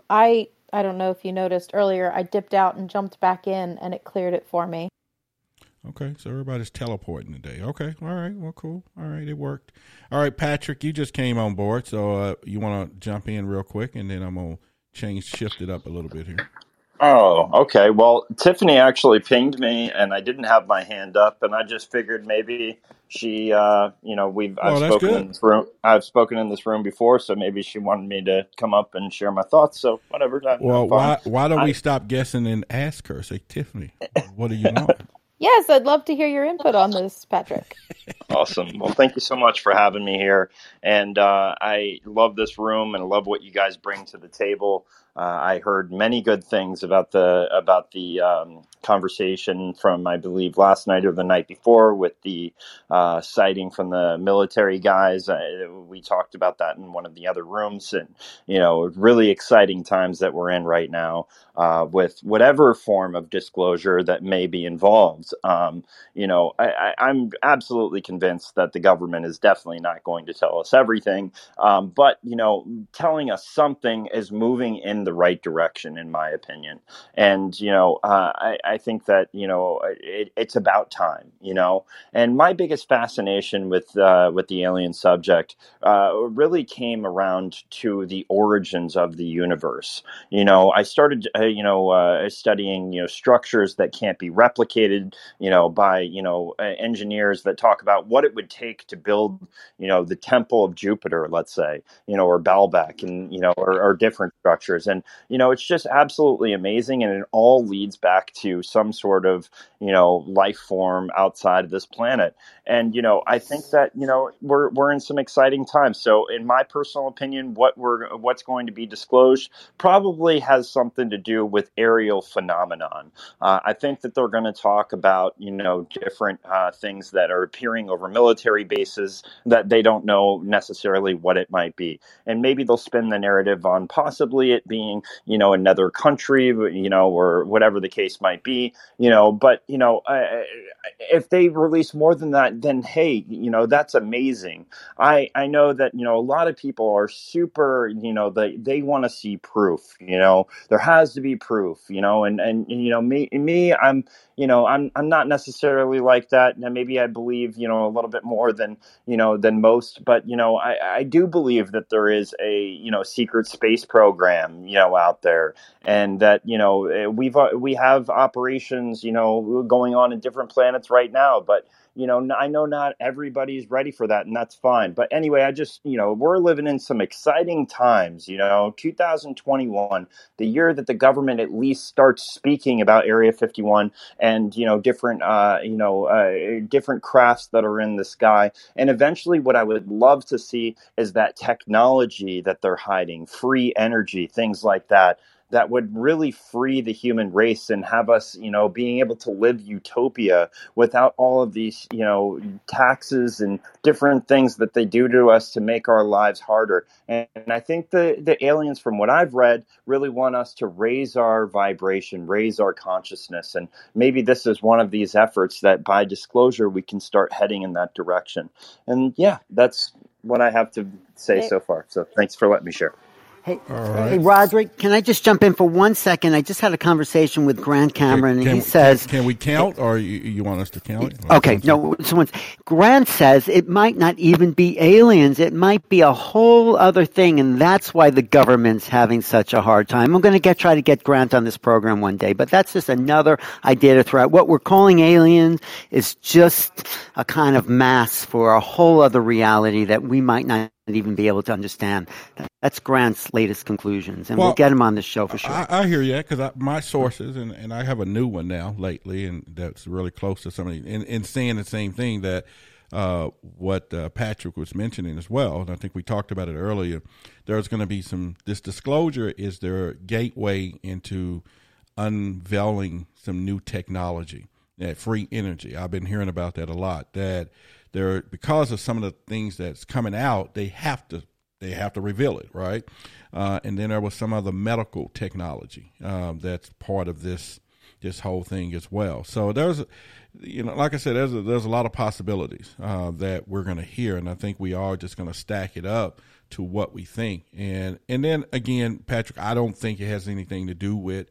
I don't know if you noticed earlier, I dipped out and jumped back in and it cleared it for me. Okay, so everybody's teleporting today. Okay, all right, well, cool. All right, it worked. All right, Patrick, you just came on board, so you want to jump in real quick, and then I'm going to shift it up a little bit here. Oh, okay. Well, Tiffany actually pinged me, and I didn't have my hand up, and I just figured maybe she, I've Well, that's spoken good. in this room. I've spoken in this room before, so maybe she wanted me to come up and share my thoughts. So whatever, I'm Well, fine. why don't we I stop guessing and ask her? Say, Tiffany, what do you want? Yes, I'd love to hear your input on this, Patrick. Awesome. Well, thank you so much for having me here. And I love this room and I love what you guys bring to the table. I heard many good things about the conversation from, I believe, last night or the night before with the sighting from the military guys. We talked about that in one of the other rooms, and really exciting times that we're in right now with whatever form of disclosure that may be involved. I'm absolutely convinced that the government is definitely not going to tell us everything, but telling us something is moving in the right direction, in my opinion. And I think that it's about time. And my biggest fascination with the alien subject really came around to the origins of the universe. I started studying structures that can't be replicated by engineers that talk about what it would take to build the Temple of Jupiter, let's say, or Baalbek, and or different structures. And it's just absolutely amazing, and it all leads back to some sort of life form outside of this planet. And I think that we're in some exciting times. So in my personal opinion, what's going to be disclosed probably has something to do with aerial phenomenon. I think that they're going to talk about different things that are appearing over military bases that they don't know necessarily what it might be, and maybe they'll spin the narrative on possibly it being another country, or whatever the case might be. But if they release more than that, then hey, that's amazing. I know that a lot of people are super, they want to see proof. There has to be proof. And me, I'm not necessarily like that. And maybe I believe a little bit more than most. But I do believe that there is a secret space program out there, and that we have operations going on in different planets right now. But I know not everybody's ready for that, and that's fine. But anyway, I just we're living in some exciting times. 2021, the year that the government at least starts speaking about Area 51 and different different crafts that are in the sky. And eventually, what I would love to see is that technology that they're hiding, free energy, things like that would really free the human race and have us, being able to live utopia without all of these, taxes and different things that they do to us to make our lives harder. And I think the aliens, from what I've read, really want us to raise our vibration, raise our consciousness. And maybe this is one of these efforts that by disclosure, we can start heading in that direction. And yeah, that's what I have to say so far. So thanks for letting me share. Hey, Roderick, can I just jump in for 1 second? I just had a conversation with Grant Cameron, and he says... Can we count, or you want us to count it? Okay, no. Grant says it might not even be aliens. It might be a whole other thing, and that's why the government's having such a hard time. I'm going to try to get Grant on this program one day, but that's just another idea to throw out. What we're calling aliens is just a kind of mask for a whole other reality that we might not even be able to understand. That's Grant's latest conclusions, and we'll get him on the show for sure. I hear you, because my sources, and I have a new one now lately, and that's really close to somebody, and saying the same thing that what Patrick was mentioning as well, and I think we talked about it earlier. There's going to be this disclosure is their gateway into unveiling some new technology, that free energy. I've been hearing about that a lot, that because of some of the things that's coming out, they have to reveal it, right? And then there was some other medical technology that's part of this whole thing as well. So there's, like I said, there's a lot of possibilities that we're going to hear, and I think we are just going to stack it up to what we think. And then again, Patrick, I don't think it has anything to do with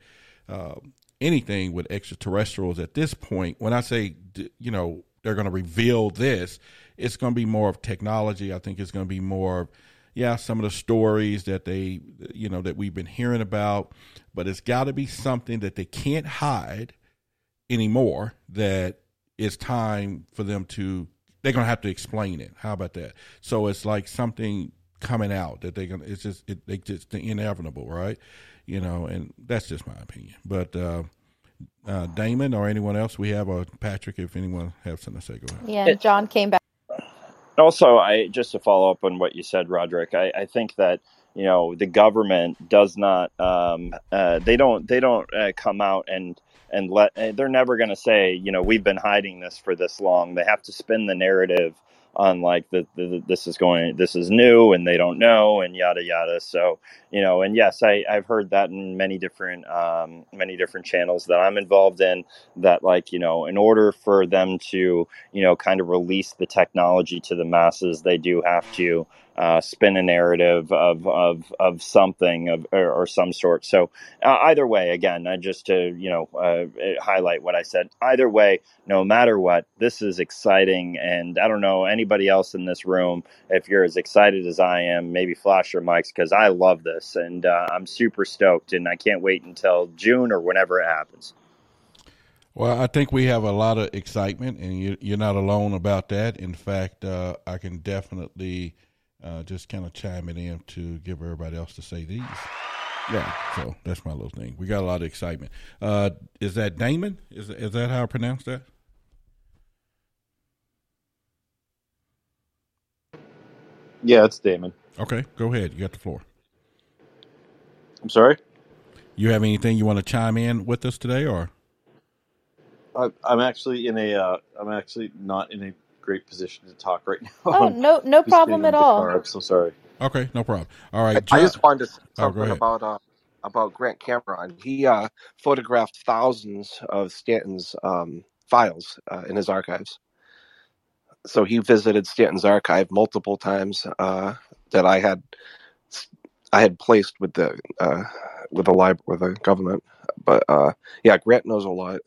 anything with extraterrestrials at this point. When I say they're going to reveal this, it's going to be more of technology. I think it's going to be more of, some of the stories that that we've been hearing about, but it's got to be something that they can't hide anymore, that it's time for them to, they're going to have to explain it. How about that? So it's like something coming out that it's just inevitable, right? And that's just my opinion. But Damon or anyone else we have, or Patrick, if anyone has something to say, go ahead. Yeah, John came back. Also, just to follow up on what you said, Roderick, I think that the government does not they don't come out and they're never going to say we've been hiding this for this long. They have to spin the narrative on like this is new and they don't know and yada yada. So and yes, I've heard that in many different channels that I'm involved in, that like in order for them to kind of release the technology to the masses, they do have to spin a narrative of something or some sort. So either way, again, just to highlight what I said. Either way, no matter what, this is exciting, and I don't know anybody else in this room, if you're as excited as I am, maybe flash your mics, because I love this, and I'm super stoked, and I can't wait until June or whenever it happens. Well, I think we have a lot of excitement, and you're not alone about that. In fact, I can definitely just kind of chime it in to give everybody else to say these. Yeah, so that's my little thing. We got a lot of excitement. Is that Damon? Is that how I pronounce that? Yeah, it's Damon. Okay, go ahead. You got the floor. I'm sorry? You have anything you want to chime in with us today, or? I'm actually I'm actually not in a great position to talk right now. Oh, no problem at all. I'm so sorry. Okay, no problem. All right, I just wanted to say something go about Grant Cameron. He photographed thousands of Stanton's files in his archives. So he visited Stanton's archive multiple times that I had placed with the government. But yeah, Grant knows a lot.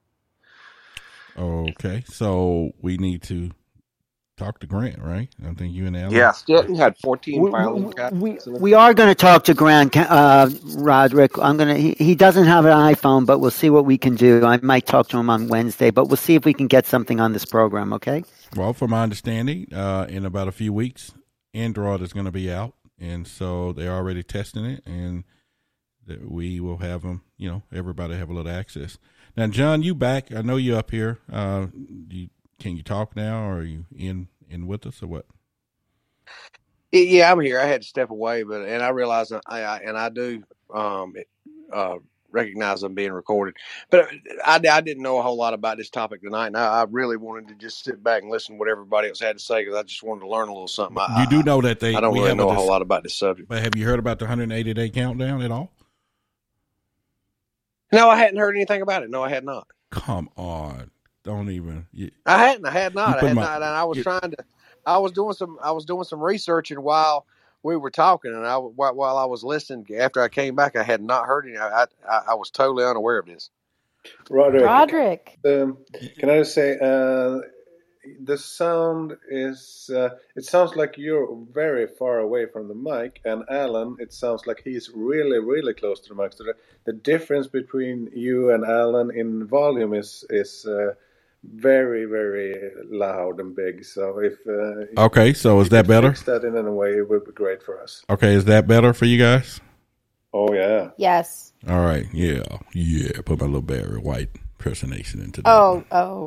Okay, so we need to talk to Grant, right? I think you and Alan. Yeah, Stanton had 14 filing cabinets. We are going to talk to Grant, Roderick. He doesn't have an iPhone, but we'll see what we can do. I might talk to him on Wednesday, but we'll see if we can get something on this program, okay? Well, from my understanding, in about a few weeks, Android is going to be out, and so they're already testing it, and that we will have them, everybody have a little access. Now, John, you back. I know you're up here. Can you talk now, or are you in with us, or what? Yeah, I'm here. I had to step away, and I realize I do recognize I'm being recorded. But I didn't know a whole lot about this topic tonight, and I really wanted to just sit back and listen to what everybody else had to say, because I just wanted to learn a little something. You do know that I don't really know a whole lot about this subject. But have you heard about the 180-day countdown at all? No, I hadn't heard anything about it. No, I had not. Come on. Don't even. I had not. And I was I was doing some researching while we were talking, and while I was listening, after I came back, I had not heard any. I was totally unaware of this. Roderick. Can I just say, the sound is, it sounds like you're very far away from the mic, and Alan, it sounds like he's really, really close to the mic. So the difference between you and Alan in volume is very, very loud and big. So if okay, so is that better? Fix that in a way, it would be great for us. Okay, is that better for you guys? Oh yeah. Yes. All right. Yeah. Put my little Barry White impersonation into that.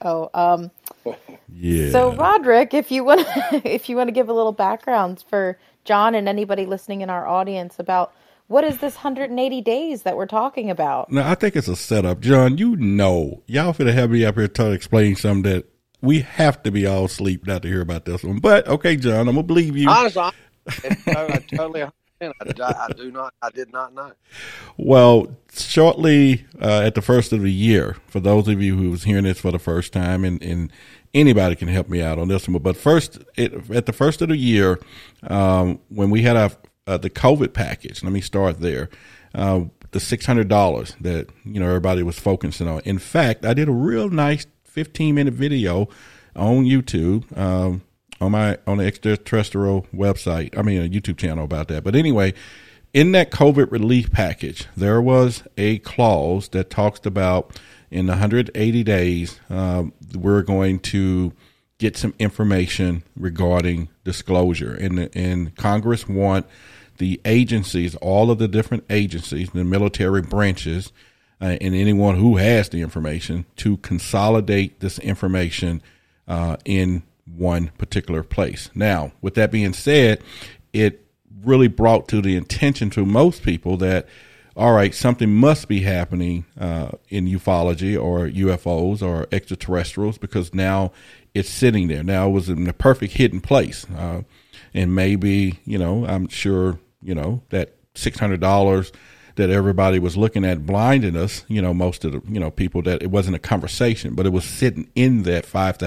Yeah. So Roderick, if you want to give a little background for John and anybody listening in our audience about what is this 180 days that we're talking about? No, I think it's a setup. John, y'all finna have me up here to explain something that we have to be all asleep not to hear about this one. But okay, John, I'm gonna believe you. Honestly, I totally. I did not know. Well, shortly at the first of the year, for those of you who was hearing this for the first time, and anybody can help me out on this one, but at the first of the year, when we had the COVID package, let me start there, the $600 that everybody was focusing on. In fact, I did a real nice 15-minute video on YouTube on the extraterrestrial website. I mean, a YouTube channel about that. But anyway, in that COVID relief package, there was a clause that talks about in 180 days, we're going to get some information regarding disclosure. And Congress want the agencies, all of the different agencies, the military branches, and anyone who has the information to consolidate this information in one particular place. Now, with that being said, it really brought to the attention to most people that, all right, something must be happening in ufology or UFOs or extraterrestrials, because now it's sitting there. Now it was in the perfect hidden place. And maybe, I'm sure, that $600 that everybody was looking at blinding us, most of the, people, that it wasn't a conversation, but it was sitting in that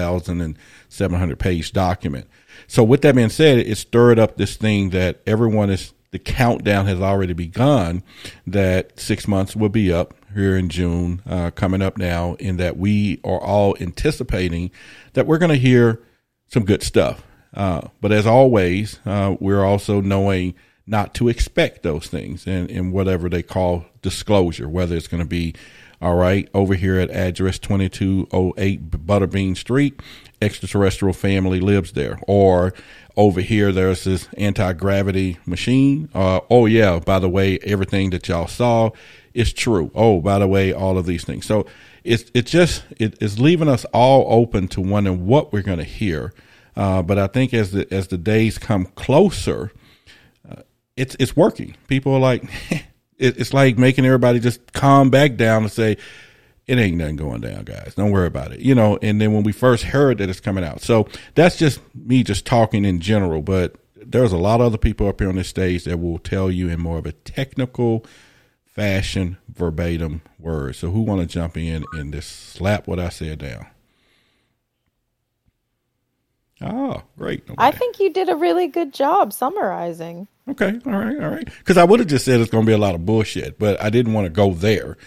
5,700 page document. So with that being said, it stirred up this thing that the countdown has already begun, that 6 months will be up here in June, coming up now, in that we are all anticipating that we're going to hear some good stuff. But as always, we're also knowing not to expect those things and whatever they call disclosure, whether it's going to be, all right, over here at address 2208 Butterbean Street, extraterrestrial family lives there. Or over here, there's this anti-gravity machine. Oh, yeah, by the way, everything that y'all saw is true. Oh, by the way, all of these things. So it's leaving us all open to wondering what we're going to hear. But I think as the days come closer, it's working. People are like, it's like making everybody just calm back down and say, it ain't nothing going down, guys. Don't worry about it. And then when we first heard that it's coming out. So that's just me just talking in general, but there's a lot of other people up here on this stage that will tell you in more of a technical fashion, verbatim words. So who want to jump in and just slap what I said down? Oh, great. I think you did a really good job summarizing. Okay. All right. Because I would have just said it's going to be a lot of bullshit, but I didn't want to go there.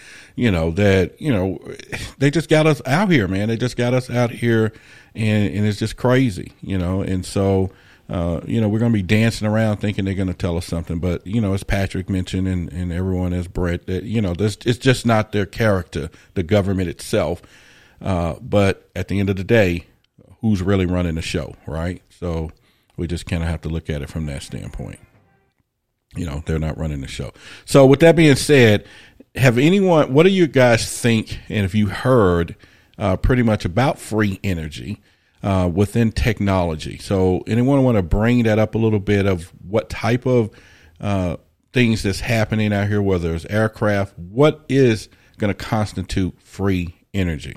They just got us out here, man. They just got us out here, and it's just crazy, And so, we're going to be dancing around thinking they're going to tell us something. But, as Patrick mentioned and everyone, as Brett, that, it's just not their character, the government itself. But at the end of the day, who's really running the show, right? So we just kind of have to look at it from that standpoint. They're not running the show. So with that being said, what do you guys think, and have you heard pretty much about free energy within technology? So anyone want to bring that up a little bit of what type of things that's happening out here, whether it's aircraft, what is going to constitute free energy?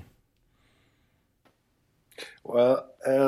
Well,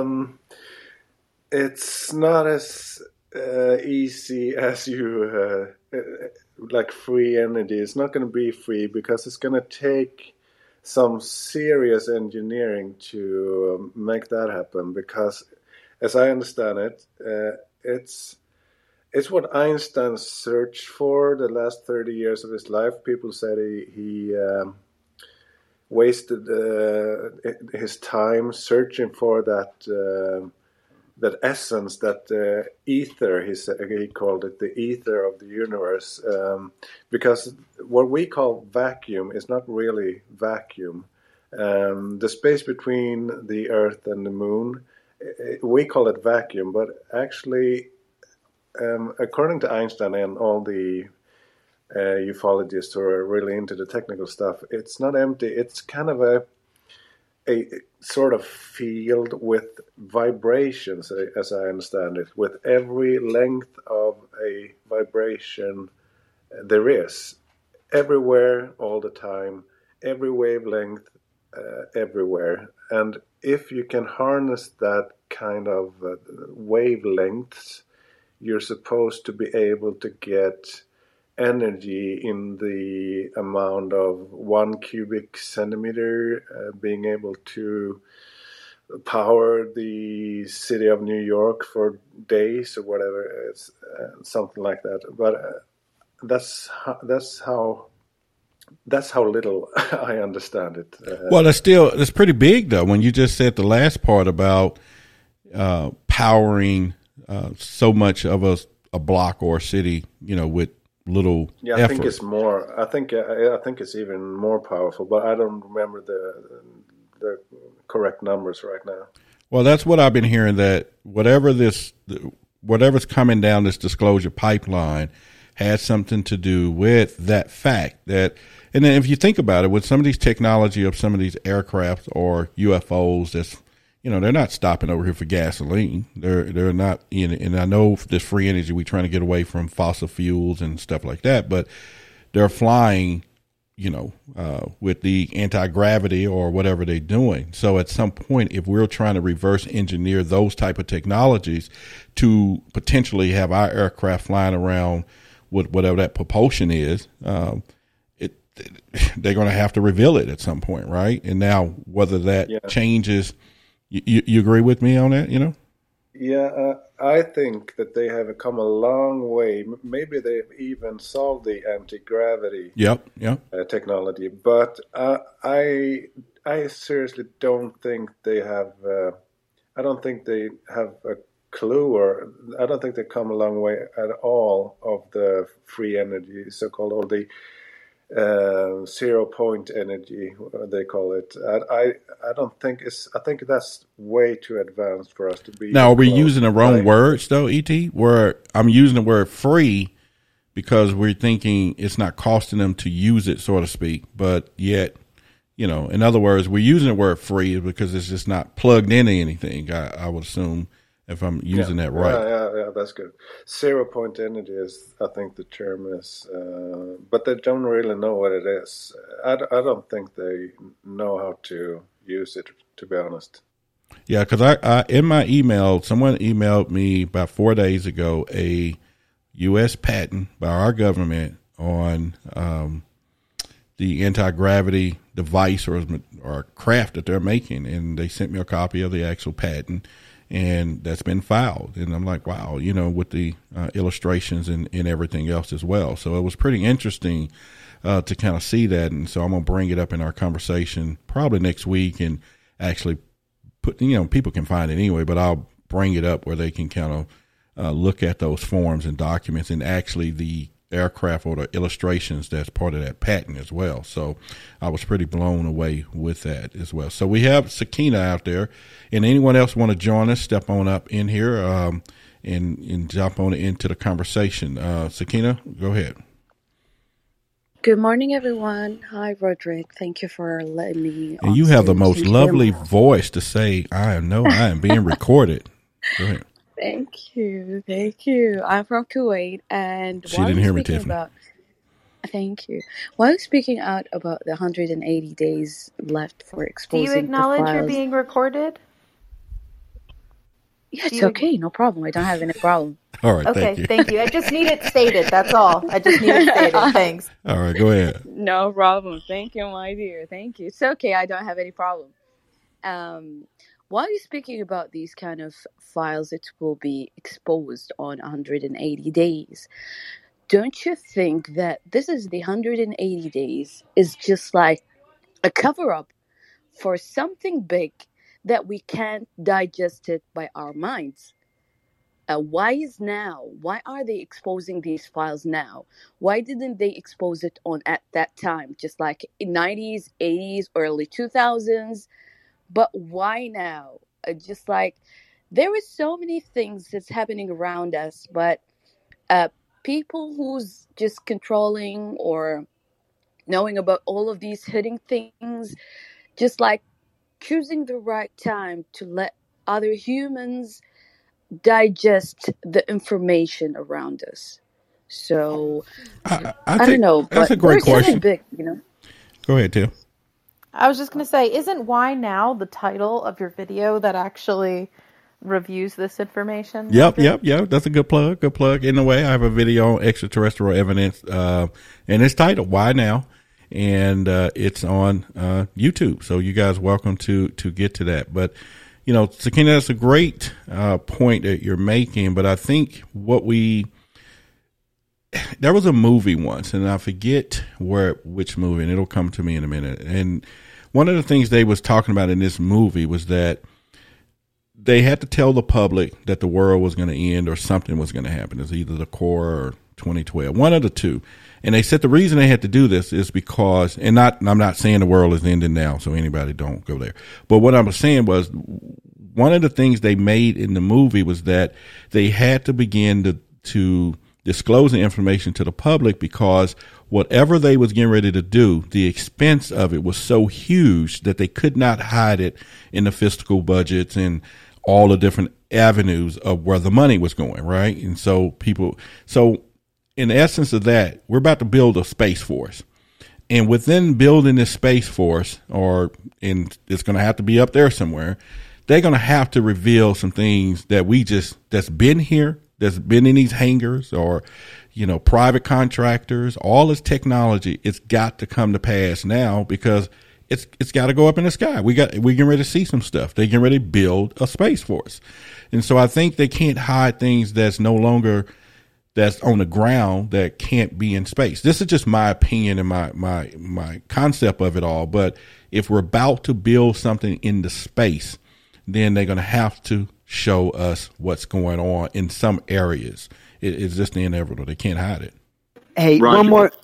it's not as easy as you like free energy. It's not going to be free because it's going to take some serious engineering to make that happen. Because, as I understand it, it's what Einstein searched for the last 30 years of his life. People said he wasted his time searching for that essence, that ether. He called it the ether of the universe, because what we call vacuum is not really vacuum. The space between the Earth and the Moon, we call it vacuum, but actually, according to Einstein and all the ufologists who are really into the technical stuff, it's not empty. It's kind of a sort of field with vibrations, as I understand it. With every length of a vibration there is, everywhere, all the time, every wavelength, everywhere. And if you can harness that kind of wavelengths, you're supposed to be able to get energy in the amount of 1 cubic centimeter, being able to power the city of New York for days or whatever, it's, something like that. But that's how little I understand it. Well, that's pretty big though. When you just said the last part about powering so much of a block or a city, with little Yeah, I effort. think it's more. I think it's even more powerful, but I don't remember the correct numbers right now. Well, that's what I've been hearing, that whatever's coming down this disclosure pipeline has something to do with that fact that, and then if you think about it, with some of these technology of some of these aircraft or UFOs, that's, they're not stopping over here for gasoline. They're not in it. And I know this free energy, we're trying to get away from fossil fuels and stuff like that, but they're flying, with the anti-gravity or whatever they're doing. So at some point, if we're trying to reverse engineer those type of technologies to potentially have our aircraft flying around with whatever that propulsion is, they're going to have to reveal it at some point, right? And now whether that changes, you agree with me on that, Yeah, I think that they have come a long way. Maybe they've even solved the anti-gravity technology, but I seriously don't think they have. I don't think they have a clue, or I don't think they come a long way at all of the free energy, so-called, or the 0 point energy, they call it. I don't think I think that's way too advanced for us to be. Now, are we using the wrong words though, E.T.? Where I'm using the word free because we're thinking it's not costing them to use it, so to speak, but yet, in other words, we're using the word free because it's just not plugged into anything. I would assume, if I'm using that right. Yeah, that's good. 0 point energy is, I think the term is, but they don't really know what it is. I don't think they know how to use it, to be honest. Yeah, because I in my email, someone emailed me about 4 days ago a U.S. patent by our government on the anti-gravity device or craft that they're making, and they sent me a copy of the actual patent. And that's been filed. And I'm like, wow, with the illustrations and everything else as well. So it was pretty interesting to kind of see that. And so I'm going to bring it up in our conversation probably next week and actually put, people can find it anyway, but I'll bring it up where they can kind of look at those forms and documents and actually the aircraft or the illustrations that's part of that patent as well. So I was pretty blown away with that as well. So we have Sakina out there, and anyone else want to join us, step on up in here and jump on into the conversation. Sakina, go ahead. Good morning, everyone. Hi, Roderick. Thank you for letting me. And you have the most lovely voice to say, I am being recorded. Go ahead. Thank you. I'm from Kuwait, and she didn't hear me, Tiffany. Thank you. While I'm speaking out about the 180 days left for exposing, do you acknowledge the files, you're being recorded? Yeah, it's okay. No problem. I don't have any problem. All right. Okay, thank you. I just need it stated. That's all. I just need it stated. Thanks. All right, go ahead. No problem. Thank you, my dear. Thank you. It's okay. I don't have any problem. While you're speaking about these kind of files that will be exposed on 180 days, don't you think that this is the 180 days is just like a cover-up for something big that we can't digest it by our minds? Why is now? Why are they exposing these files now? Why didn't they expose it at that time, just like in 90s, 80s, early 2000s? But why now? Just like there is so many things that's happening around us, but people who's just controlling or knowing about all of these hidden things, just like choosing the right time to let other humans digest the information around us. So I don't know. That's a great question. Big, Go ahead, Tim. I was just going to say, isn't Why Now the title of your video that actually reviews this information? Yep. That's a good plug. In a way, I have a video on extraterrestrial evidence, and it's titled Why Now, and it's on YouTube. So you guys welcome to get to that. But, Sakina, that's a great point that you're making. But I think there was a movie once, and I forget which movie, and it'll come to me in a minute. And one of the things they was talking about in this movie was that they had to tell the public that the world was going to end or something was going to happen. It's either the core or 2012, one of the two. And they said the reason they had to do this is because, I'm not saying the world is ending now, so anybody don't go there. But what I was saying was, one of the things they made in the movie was that they had to begin to disclose the information to the public, because whatever they was getting ready to do, the expense of it was so huge that they could not hide it in the fiscal budgets and all the different avenues of where the money was going, right? And so in the essence of that, we're about to build a space force. And within building this space force, it's going to have to be up there somewhere, they're going to have to reveal some things that that's been here, that's been in these hangars, or, private contractors, all this technology. It's got to come to pass now, because it's got to go up in the sky. We're getting ready to see some stuff. They're getting ready to build a space force. And so I think they can't hide things that's on the ground that can't be in space. This is just my opinion and my concept of it all. But if we're about to build something in the space, then they're going to have to show us what's going on in some areas. It's just the inevitable. They can't hide it. Hey, Roger. one more.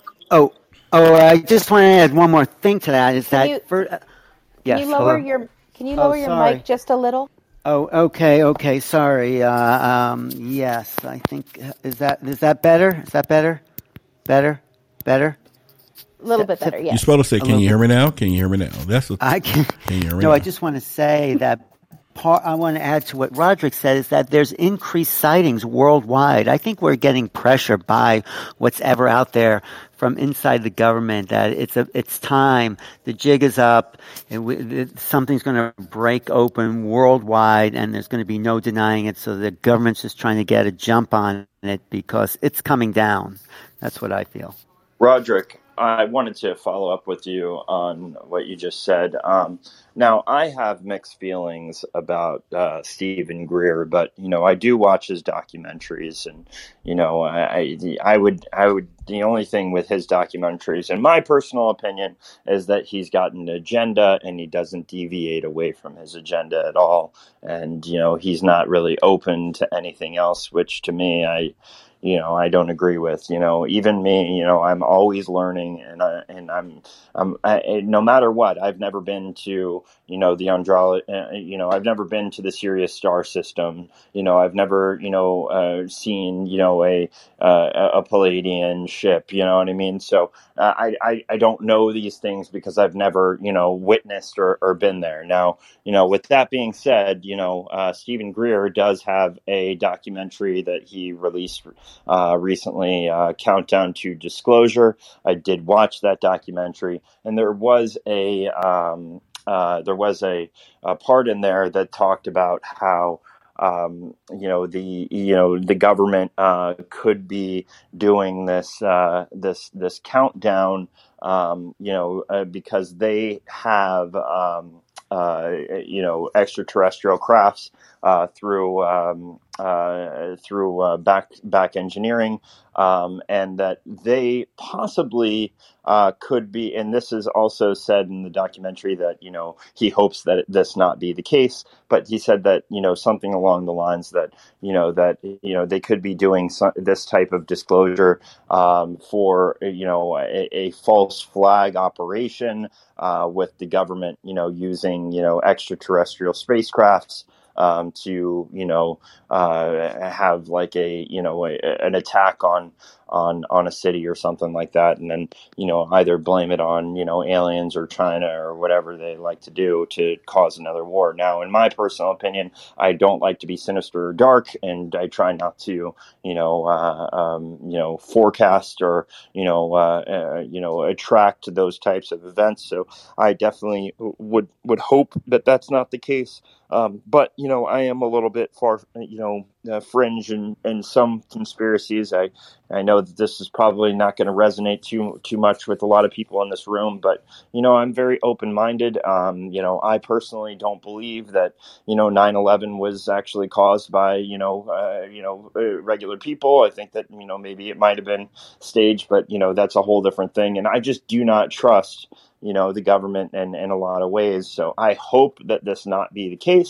I just want to add one more thing to that. Is that yes? Can you lower your mic just a little? Oh, okay. Sorry. Yes, I think is that better? Is that better? Better? A little bit better. Yes. You're supposed to say, "Can you hear me now? Can you hear me now?" That's what I can. Can you hear me No, now? I just want to say that. I want to add to what Roderick said, is that there's increased sightings worldwide. I think we're getting pressure by what's ever out there from inside the government that it's time. The jig is up. Something's going to break open worldwide, and there's going to be no denying it. So the government's just trying to get a jump on it because it's coming down. That's what I feel. Roderick, I wanted to follow up with you on what you just said. Now, I have mixed feelings about Stephen Greer, but I do watch his documentaries, and I would. The only thing with his documentaries, in my personal opinion, is that he's got an agenda and he doesn't deviate away from his agenda at all, and he's not really open to anything else, which to me, I don't agree with. Even me, I'm always learning, and I'm no matter what. I've never been to, the Andromeda. I've never been to the Sirius star system. I've never, seen, a Palladian ship. You know what I mean? So I don't know these things because I've never, witnessed or been there. Now, with that being said, Stephen Greer does have a documentary that he released recently, Countdown to Disclosure. I did watch that documentary, and there was a part in there that talked about how the government could be doing this countdown, because they have extraterrestrial crafts through back engineering, and that they possibly could be, and this is also said in the documentary that he hopes that this not be the case, but he said that something along the lines that they could be doing this type of disclosure for a false flag operation with the government using extraterrestrial spacecrafts to have like an attack on a city or something like that, and then either blame it on aliens or China or whatever they like to do to cause another war. Now, in my personal opinion, I don't like to be sinister or dark, and I try not to forecast or attract those types of events. So I definitely would hope that that's not the case. But I am a little bit far, fringe in some conspiracies. I know that this is probably not going to resonate too much with a lot of people in this room, but I'm very open-minded. I personally don't believe that 9/11 was actually caused by regular people. I think that maybe it might have been staged, but that's a whole different thing. And I just do not trust the government in a lot of ways. So I hope that this not be the case.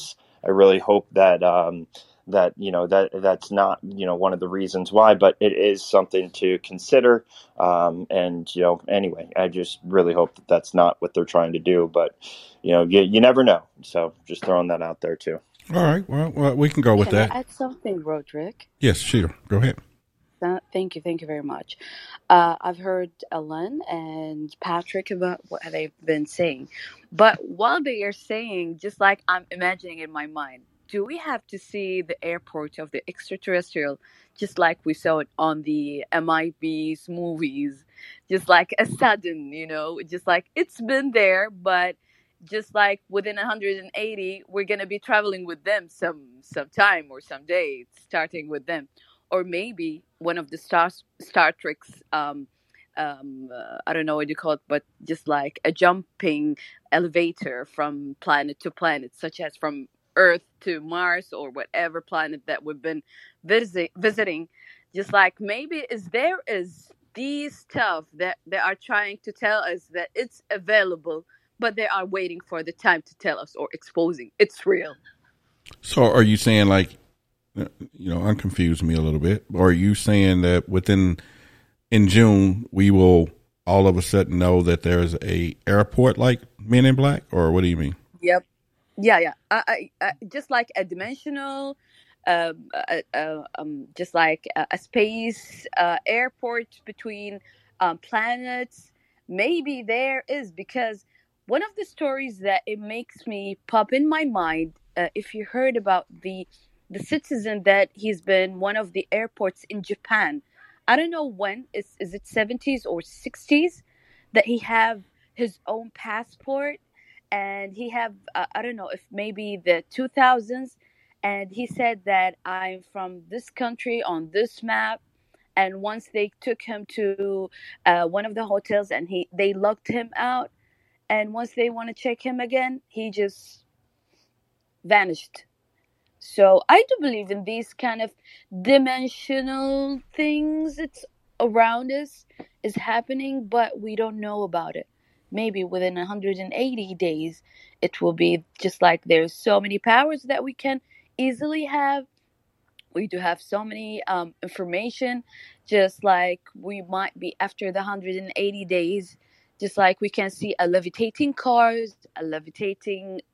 I really hope that that's not one of the reasons why, but it is something to consider. And anyway, I just really hope that that's not what they're trying to do. But you never know. So just throwing that out there too. All right. Well, we can go with Can I that. add something, Roderick? Yes, sure. Go ahead. Thank you very much. I've heard Ellen and Patrick about what they've been saying, but while they are saying, just like I'm imagining in my mind, do we have to see the airport of the extraterrestrial just like we saw it on the MIB's movies, just like a sudden, just like it's been there, but just like within 180, we're gonna be traveling with them some time or some day, starting with them, or maybe one of the Star Trek's I don't know what you call it, but just like a jumping elevator from planet to planet, such as from Earth to Mars or whatever planet that we've been visiting. Just like maybe there is these stuff that they are trying to tell us that it's available, but they are waiting for the time to tell us or exposing it's real. So are you saying unconfuse me a little bit, or are you saying that in June we will all of a sudden know that there's a airport like Men in Black, or what do you mean? Yep. Yeah. I just like a dimensional, just like a space airport between planets. Maybe there is, because one of the stories that it makes me pop in my mind, if you heard about the citizen that he's been one of the airports in Japan. I don't know when, is it 70s or 60s, that he have his own passport, and he have, I don't know if maybe the 2000s, and he said that I'm from this country on this map, and once they took him to one of the hotels and they locked him out, and once they want to check him again, he just vanished. So I do believe in these kind of dimensional things. It's around us, is happening, but we don't know about it. Maybe within 180 days, it will be just like there's so many powers that we can easily have. We do have so many information, just like we might be after the 180 days, just like we can see a levitating cars, a levitating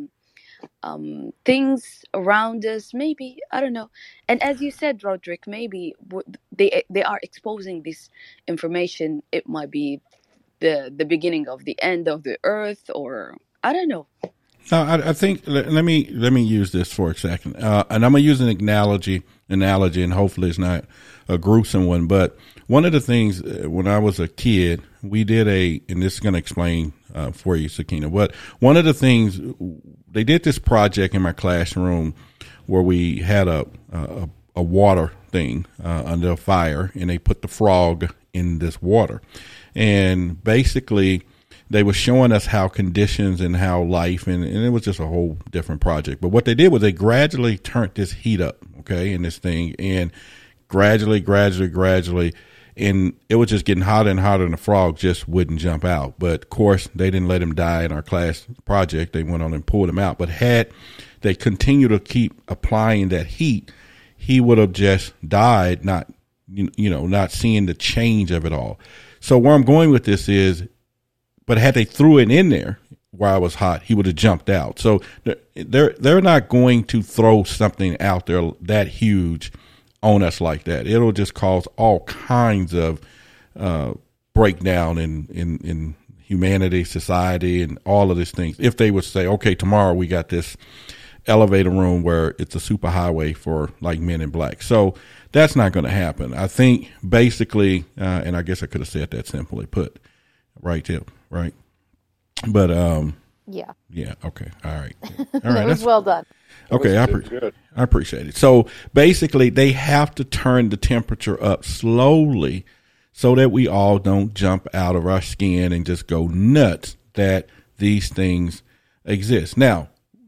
things around us, maybe, I don't know. And as you said, Roderick, maybe they are exposing this information. It might be the beginning of the end of the earth, or I don't know. No, I think let me use this for a second, and I'm gonna use an analogy, and hopefully it's not a gruesome one. But one of the things when I was a kid, we did and this is gonna explain for you, Sakina. But one of the things, they did this project in my classroom where we had a water thing under a fire, and they put the frog in this water, and basically they were showing us how conditions and how life, and it was just a whole different project. But what they did was they gradually turned this heat up, okay, in this thing, and gradually, and it was just getting hotter and hotter, and the frog just wouldn't jump out. But of course, they didn't let him die in our class project. They went on and pulled him out. But had they continued to keep applying that heat, he would have just died, not seeing the change of it all. So where I'm going with this is, but had they threw it in there while it was hot, he would have jumped out. So they're not going to throw something out there that huge on us like that. It'll just cause all kinds of breakdown in humanity, society, and all of these things. If they would say, okay, tomorrow we got this elevator room where it's a super highway for like Men in Black. So that's not going to happen. I think basically, and I guess I could have said that simply put, right, Tip, right? But yeah, okay, all right, it was well done. Okay, I appreciate it. So basically, they have to turn the temperature up slowly so that we all don't jump out of our skin and just go nuts that these things exist. Now,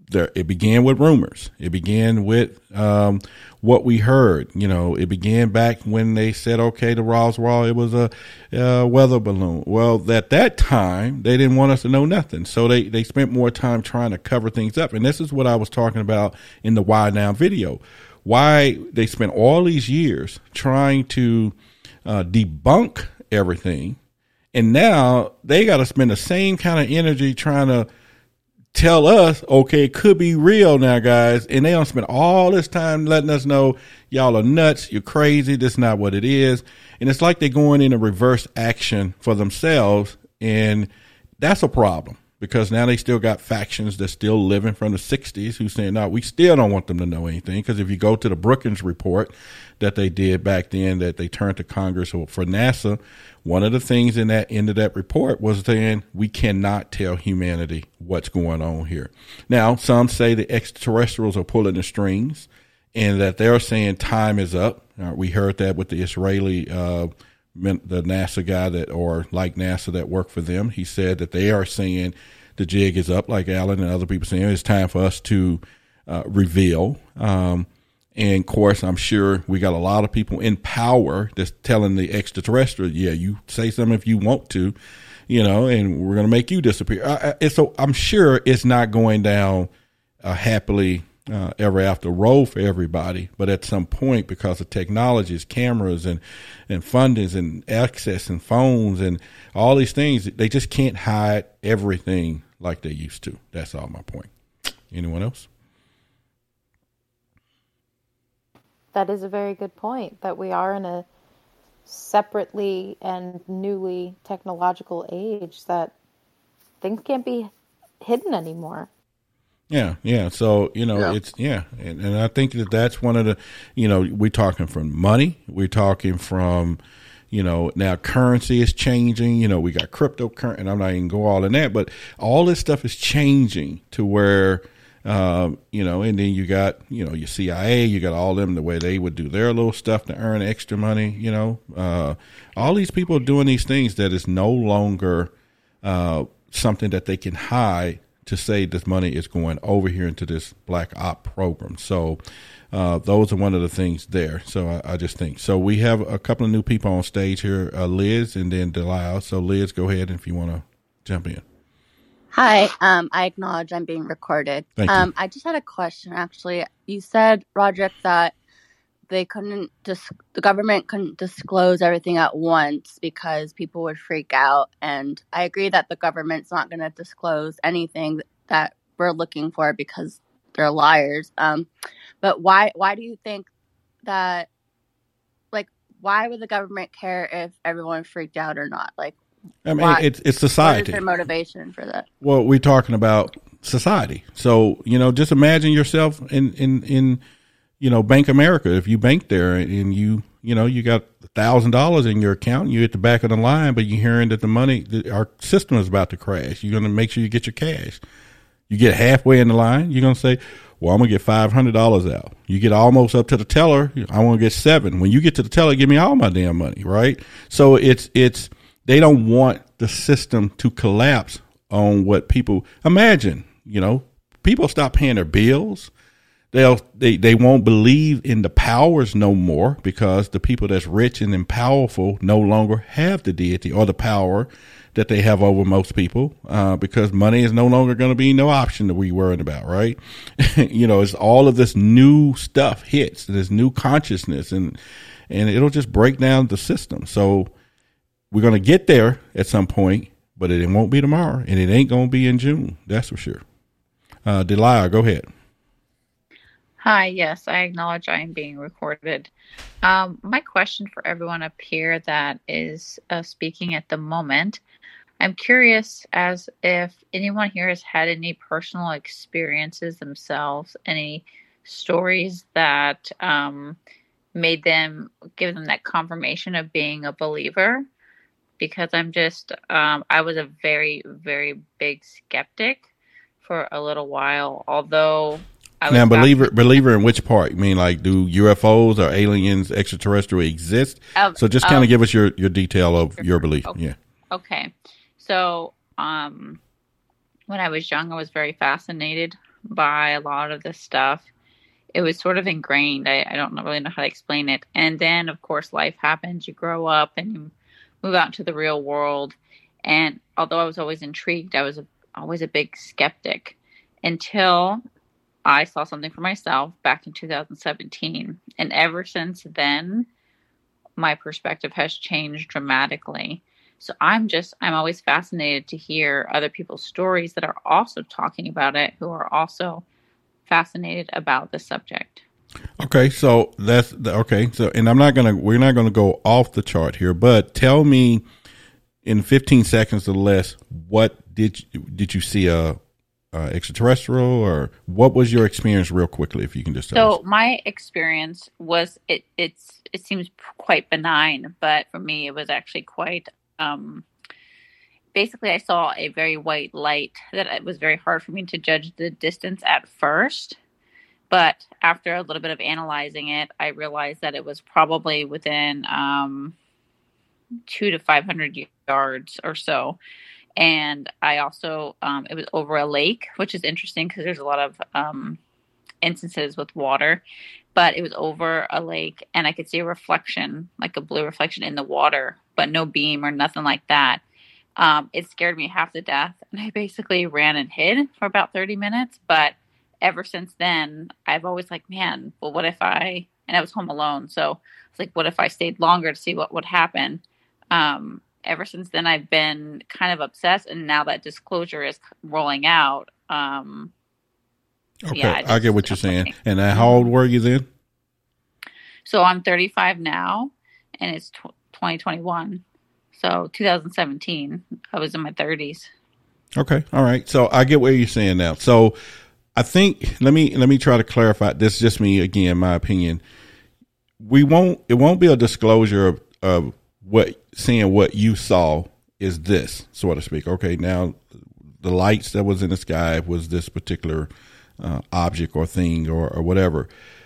it began with rumors. It began with what we heard. It began back when they said, okay, the Roswell, it was a weather balloon. Well, at that time, they didn't want us to know nothing. So they spent more time trying to cover things up. And this is what I was talking about in the Why Now video. Why they spent all these years trying to debunk everything. And now they got to spend the same kind of energy trying to tell us, okay, it could be real now, guys. And they don't spend all this time letting us know, y'all are nuts, you're crazy, this is not what it is. And it's like they're going into reverse action for themselves. And that's a problem, because now they still got factions that's still living from the 60s who saying, no, we still don't want them to know anything. Because if you go to the Brookings report that they did back then, that they turned to Congress for NASA, one of the things in that end of that report was saying we cannot tell humanity what's going on here. Now, some say the extraterrestrials are pulling the strings and that they're saying time is up. We heard that with the Israeli, the NASA guy or like NASA that worked for them. He said that they are saying the jig is up, like Alan and other people saying it's time for us to reveal. And of course, I'm sure we got a lot of people in power that's telling the extraterrestrial, yeah, you say something if you want to, and we're going to make you disappear. So I'm sure it's not going down happily ever after road for everybody. But at some point, because of technologies, cameras and fundings and access and phones and all these things, they just can't hide everything like they used to. That's all my point. Anyone else? That is a very good point, that we are in a separately and newly technological age that things can't be hidden anymore. Yeah. So, it's, And I think that's one of the, we're talking from money. We're talking from, now currency is changing. We got cryptocurrency, and I'm not even go all in that, but all this stuff is changing to where, and then you got, your CIA, you got all them the way they would do their little stuff to earn extra money, all these people are doing these things that is no longer something that they can hide to say this money is going over here into this black op program. So those are one of the things there. So I just think, so we have a couple of new people on stage here, Liz and then Delisle. So Liz, go ahead if you want to jump in. Hi, I acknowledge I'm being recorded. Thank you. I just had a question, actually. You said, Roderick, that the government couldn't disclose everything at once because people would freak out. And I agree that the government's not going to disclose anything that we're looking for because they're liars. But why do you think that, why would the government care if everyone freaked out or not? It's society. What is their motivation for that? Well, we're talking about society. So, just imagine yourself in Bank America. If you bank there and you got $1,000 in your account, you're at the back of the line, but you're hearing that our system is about to crash. You're going to make sure you get your cash. You get halfway in the line, you're going to say, well, I'm going to get $500 out. You get almost up to the teller, I want to get $7. When you get to the teller, give me all my damn money, right? So it's they don't want the system to collapse on what people imagine. People stop paying their bills. They won't believe in the powers no more because the people that's rich and powerful no longer have the deity or the power that they have over most people, because money is no longer going to be no option that we worried about, right? It's all of this new stuff hits, this new consciousness, and it'll just break down the system. So we're going to get there at some point, but it won't be tomorrow, and it ain't going to be in June. That's for sure. Delisle, go ahead. Hi, yes, I acknowledge I am being recorded. My question for everyone up here that is speaking at the moment, I'm curious as if anyone here has had any personal experiences themselves, any stories that give them that confirmation of being a believer. Because I was a very, very big skeptic for a little while, although I was now believer in which part? You mean do UFOs or aliens, extraterrestrial exist? So just kind of give us your detail of your belief. Okay. Yeah. Okay. So when I was young, I was very fascinated by a lot of this stuff. It was sort of ingrained. I don't really know how to explain it. And then, of course, life happens. You grow up and you move out into the real world. And although I was always intrigued, I was always a big skeptic until I saw something for myself back in 2017. And ever since then, my perspective has changed dramatically. So I'm always fascinated to hear other people's stories that are also talking about it, who are also fascinated about the subject. Okay, so okay. So, and we're not gonna go off the chart here, but tell me in 15 seconds or less, what did you see a extraterrestrial, or what was your experience, real quickly, if you can just tell us. So my experience was it seems quite benign, but for me it was actually quite. Basically, I saw a very white light that it was very hard for me to judge the distance at first. But after a little bit of analyzing it, I realized that it was probably within 200 to 500 yards or so. And I also, it was over a lake, which is interesting because there's a lot of instances with water. But it was over a lake, and I could see a reflection, like a blue reflection in the water, but no beam or nothing like that. It scared me half to death, and I basically ran and hid for about 30 minutes. But ever since then, I've always like, man, well, what if and I was home alone. So it's like, what if I stayed longer to see what would happen? Ever since then, I've been kind of obsessed. And now that disclosure is rolling out. Okay, yeah, I get what you're saying. And how old were you then? So I'm 35 now, and it's 2021. So 2017, I was in my 30s. Okay, all right. So I get what you're saying now. So I think let me try to clarify. This is just me again, my opinion. It won't be a disclosure of seeing what you saw is this, so to speak. Okay, now the lights that was in the sky was this particular object or thing or whatever.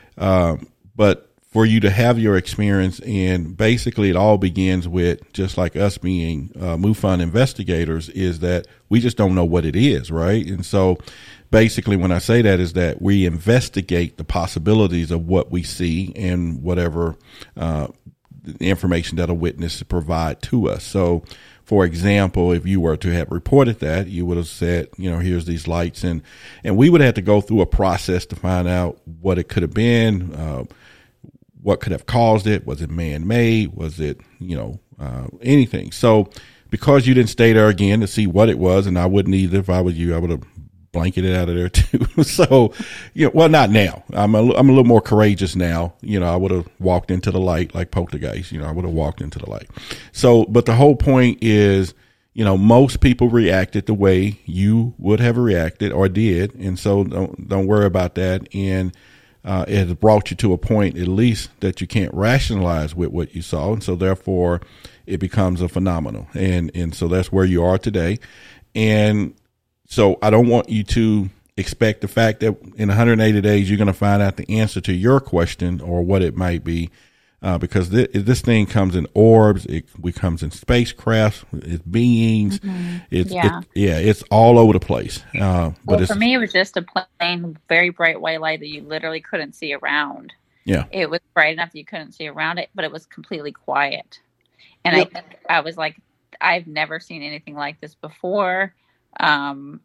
But for you to have your experience, and basically it all begins with, just like us being MUFON investigators, is that we just don't know what it is, right? And so basically when I say that is that we investigate the possibilities of what we see and whatever information that a witness provide to us. So for example, if you were to have reported that, you would have said, here's these lights, and we would have to go through a process to find out what it could have been, what could have caused it. Was it man-made? Was it, anything? So because you didn't stay there again to see what it was, and I wouldn't either if I was you, I would have blanketed out of there too. So, well, not now. I'm a little more courageous now. I would have walked into the light like Poltergeist. I would have walked into the light. So, but the whole point is, most people reacted the way you would have reacted or did. And so don't worry about that. And, it has brought you to a point, at least, that you can't rationalize with what you saw. And so therefore it becomes a phenomenon. And so that's where you are today. And so I don't want you to expect the fact that in 180 days, you're going to find out the answer to your question or what it might be. Because this thing comes in orbs, it comes in spacecraft, it's beings, it's all over the place. But for me, it was just a plain, very bright white light that you literally couldn't see around. Yeah, it was bright enough that you couldn't see around it, but it was completely quiet. And I was like, I've never seen anything like this before. And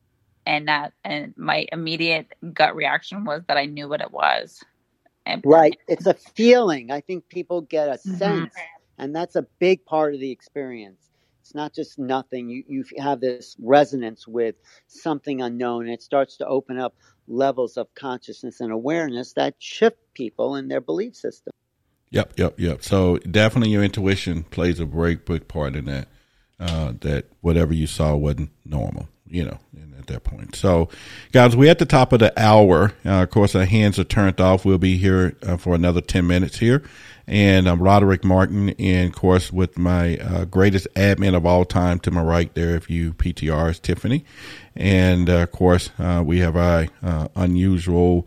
my immediate gut reaction was that I knew what it was. Right. It's a feeling. I think people get a sense, and that's a big part of the experience. It's not just nothing. You have this resonance with something unknown, and it starts to open up levels of consciousness and awareness that shift people in their belief system. Yep. So definitely your intuition plays a very big part in that, that whatever you saw wasn't normal, at that point. So, guys, we're at the top of the hour. Of course, our hands are turned off. We'll be here for another 10 minutes here. And I'm Roderick Martin, and, of course, with my greatest admin of all time to my right there, if you PTR, is Tiffany. And, of course, we have our unusual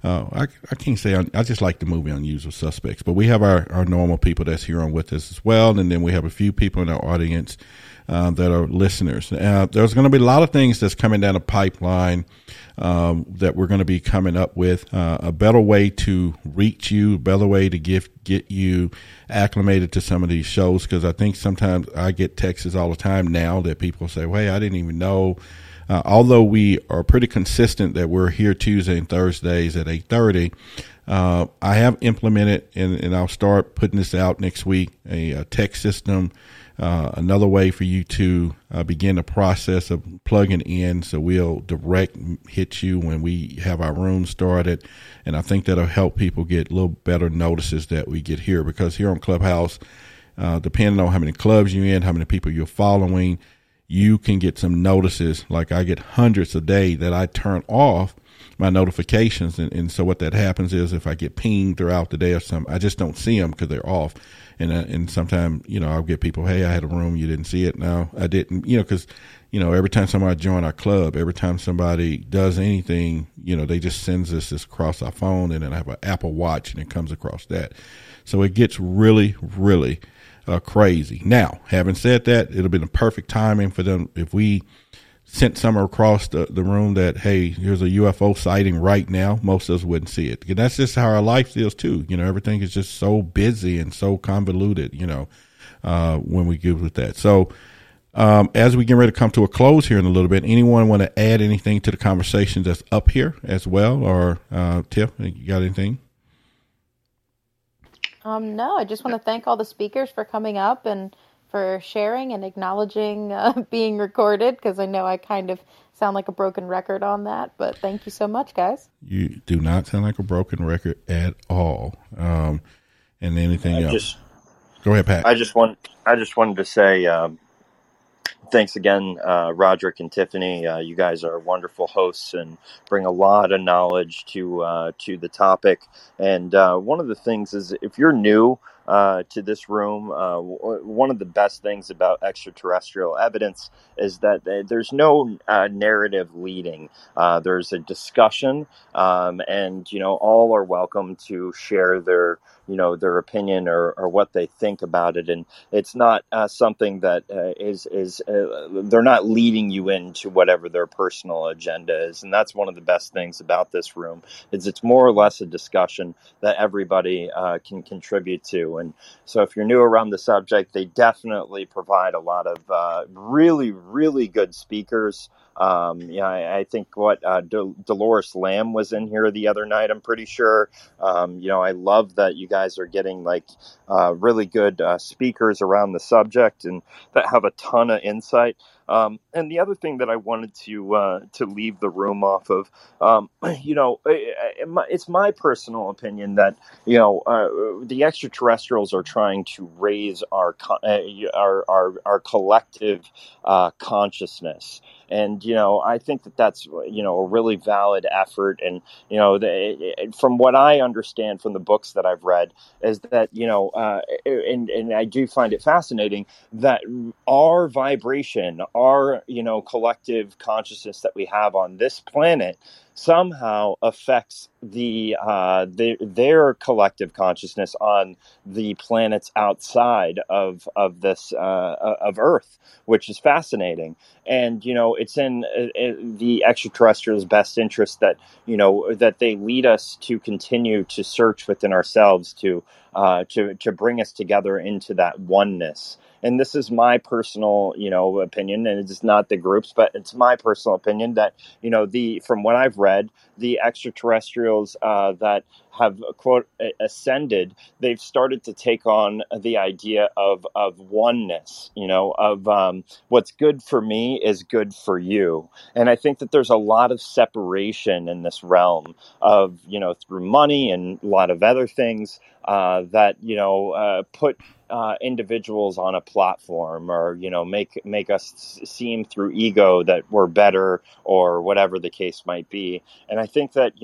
I can't say I just like the movie Unusual Suspects, but we have our normal people that's here on with us as well, and then we have a few people in our audience that are listeners. There's going to be a lot of things that's coming down the pipeline that we're going to be coming up with. A better way to reach you, a better way to get you acclimated to some of these shows, because I think sometimes I get texts all the time now that people say, well, hey, I didn't even know. Although we are pretty consistent that we're here Tuesday and Thursdays at 8:30, I have implemented, and I'll start putting this out next week, a text system, another way for you to begin the process of plugging in. So we'll direct hit you when we have our room started. And I think that'll help people get a little better notices that we get here, because here on Clubhouse, depending on how many clubs you're in, how many people you're following, you can get some notices. Like I get hundreds a day that I turn off my notifications. And so what that happens is if I get pinged throughout the day or something, I just don't see them because they're off. And sometimes, I'll get people, hey, I had a room, you didn't see it. No, I didn't, because, every time somebody joins our club, every time somebody does anything, they just sends us this across our phone, and then I have an Apple Watch and it comes across that. So it gets really, really crazy. Now, having said that, it'll be the perfect timing for them if we sent some across the room that, hey, here's a UFO sighting right now. Most of us wouldn't see it. And that's just how our life feels too. Everything is just so busy and so convoluted, when we get with that. So as we get ready to come to a close here in a little bit, anyone want to add anything to the conversation that's up here as well? Or Tiff, you got anything? No, I just want to thank all the speakers for coming up and for sharing and acknowledging being recorded, because I know I kind of sound like a broken record on that, but thank you so much, guys. You do not sound like a broken record at all. And anything else? Go ahead, Pat. I just wanted to say thanks again, Roderick and Tiffany. You guys are wonderful hosts and bring a lot of knowledge to the topic. And one of the things is, if you're new to this room, one of the best things about extraterrestrial evidence is that there's no narrative leading. There's a discussion, and all are welcome to share their opinion or what they think about it. And it's not something that they're not leading you into whatever their personal agenda is. And that's one of the best things about this room, is it's more or less a discussion that everybody can contribute to. And so if you're new around the subject, they definitely provide a lot of really, really good speakers. I think Dolores Lamb was in here the other night, I'm pretty sure. I love that you guys are getting really good speakers around the subject and that have a ton of insight. And the other thing that I wanted to leave the room off of, it's my personal opinion that the extraterrestrials are trying to raise our collective consciousness. And, I think that that's, a really valid effort. And, from what I understand from the books that I've read is that, and I do find it fascinating that our vibration, our, collective consciousness that we have on this planet somehow affects their collective consciousness on the planets outside of this of Earth, which is fascinating. And it's in the extraterrestrials' best interest that that they lead us to continue to search within ourselves to bring us together into that oneness. And this is my personal, opinion, and it's not the group's, but it's my personal opinion that, from what I've read, the extraterrestrials that have, quote, ascended, they've started to take on the idea of oneness, of what's good for me is good for you. And I think that there's a lot of separation in this realm of, through money and a lot of other things that, put individuals on a platform or, make us seem through ego that we're better or whatever the case might be. And I think that,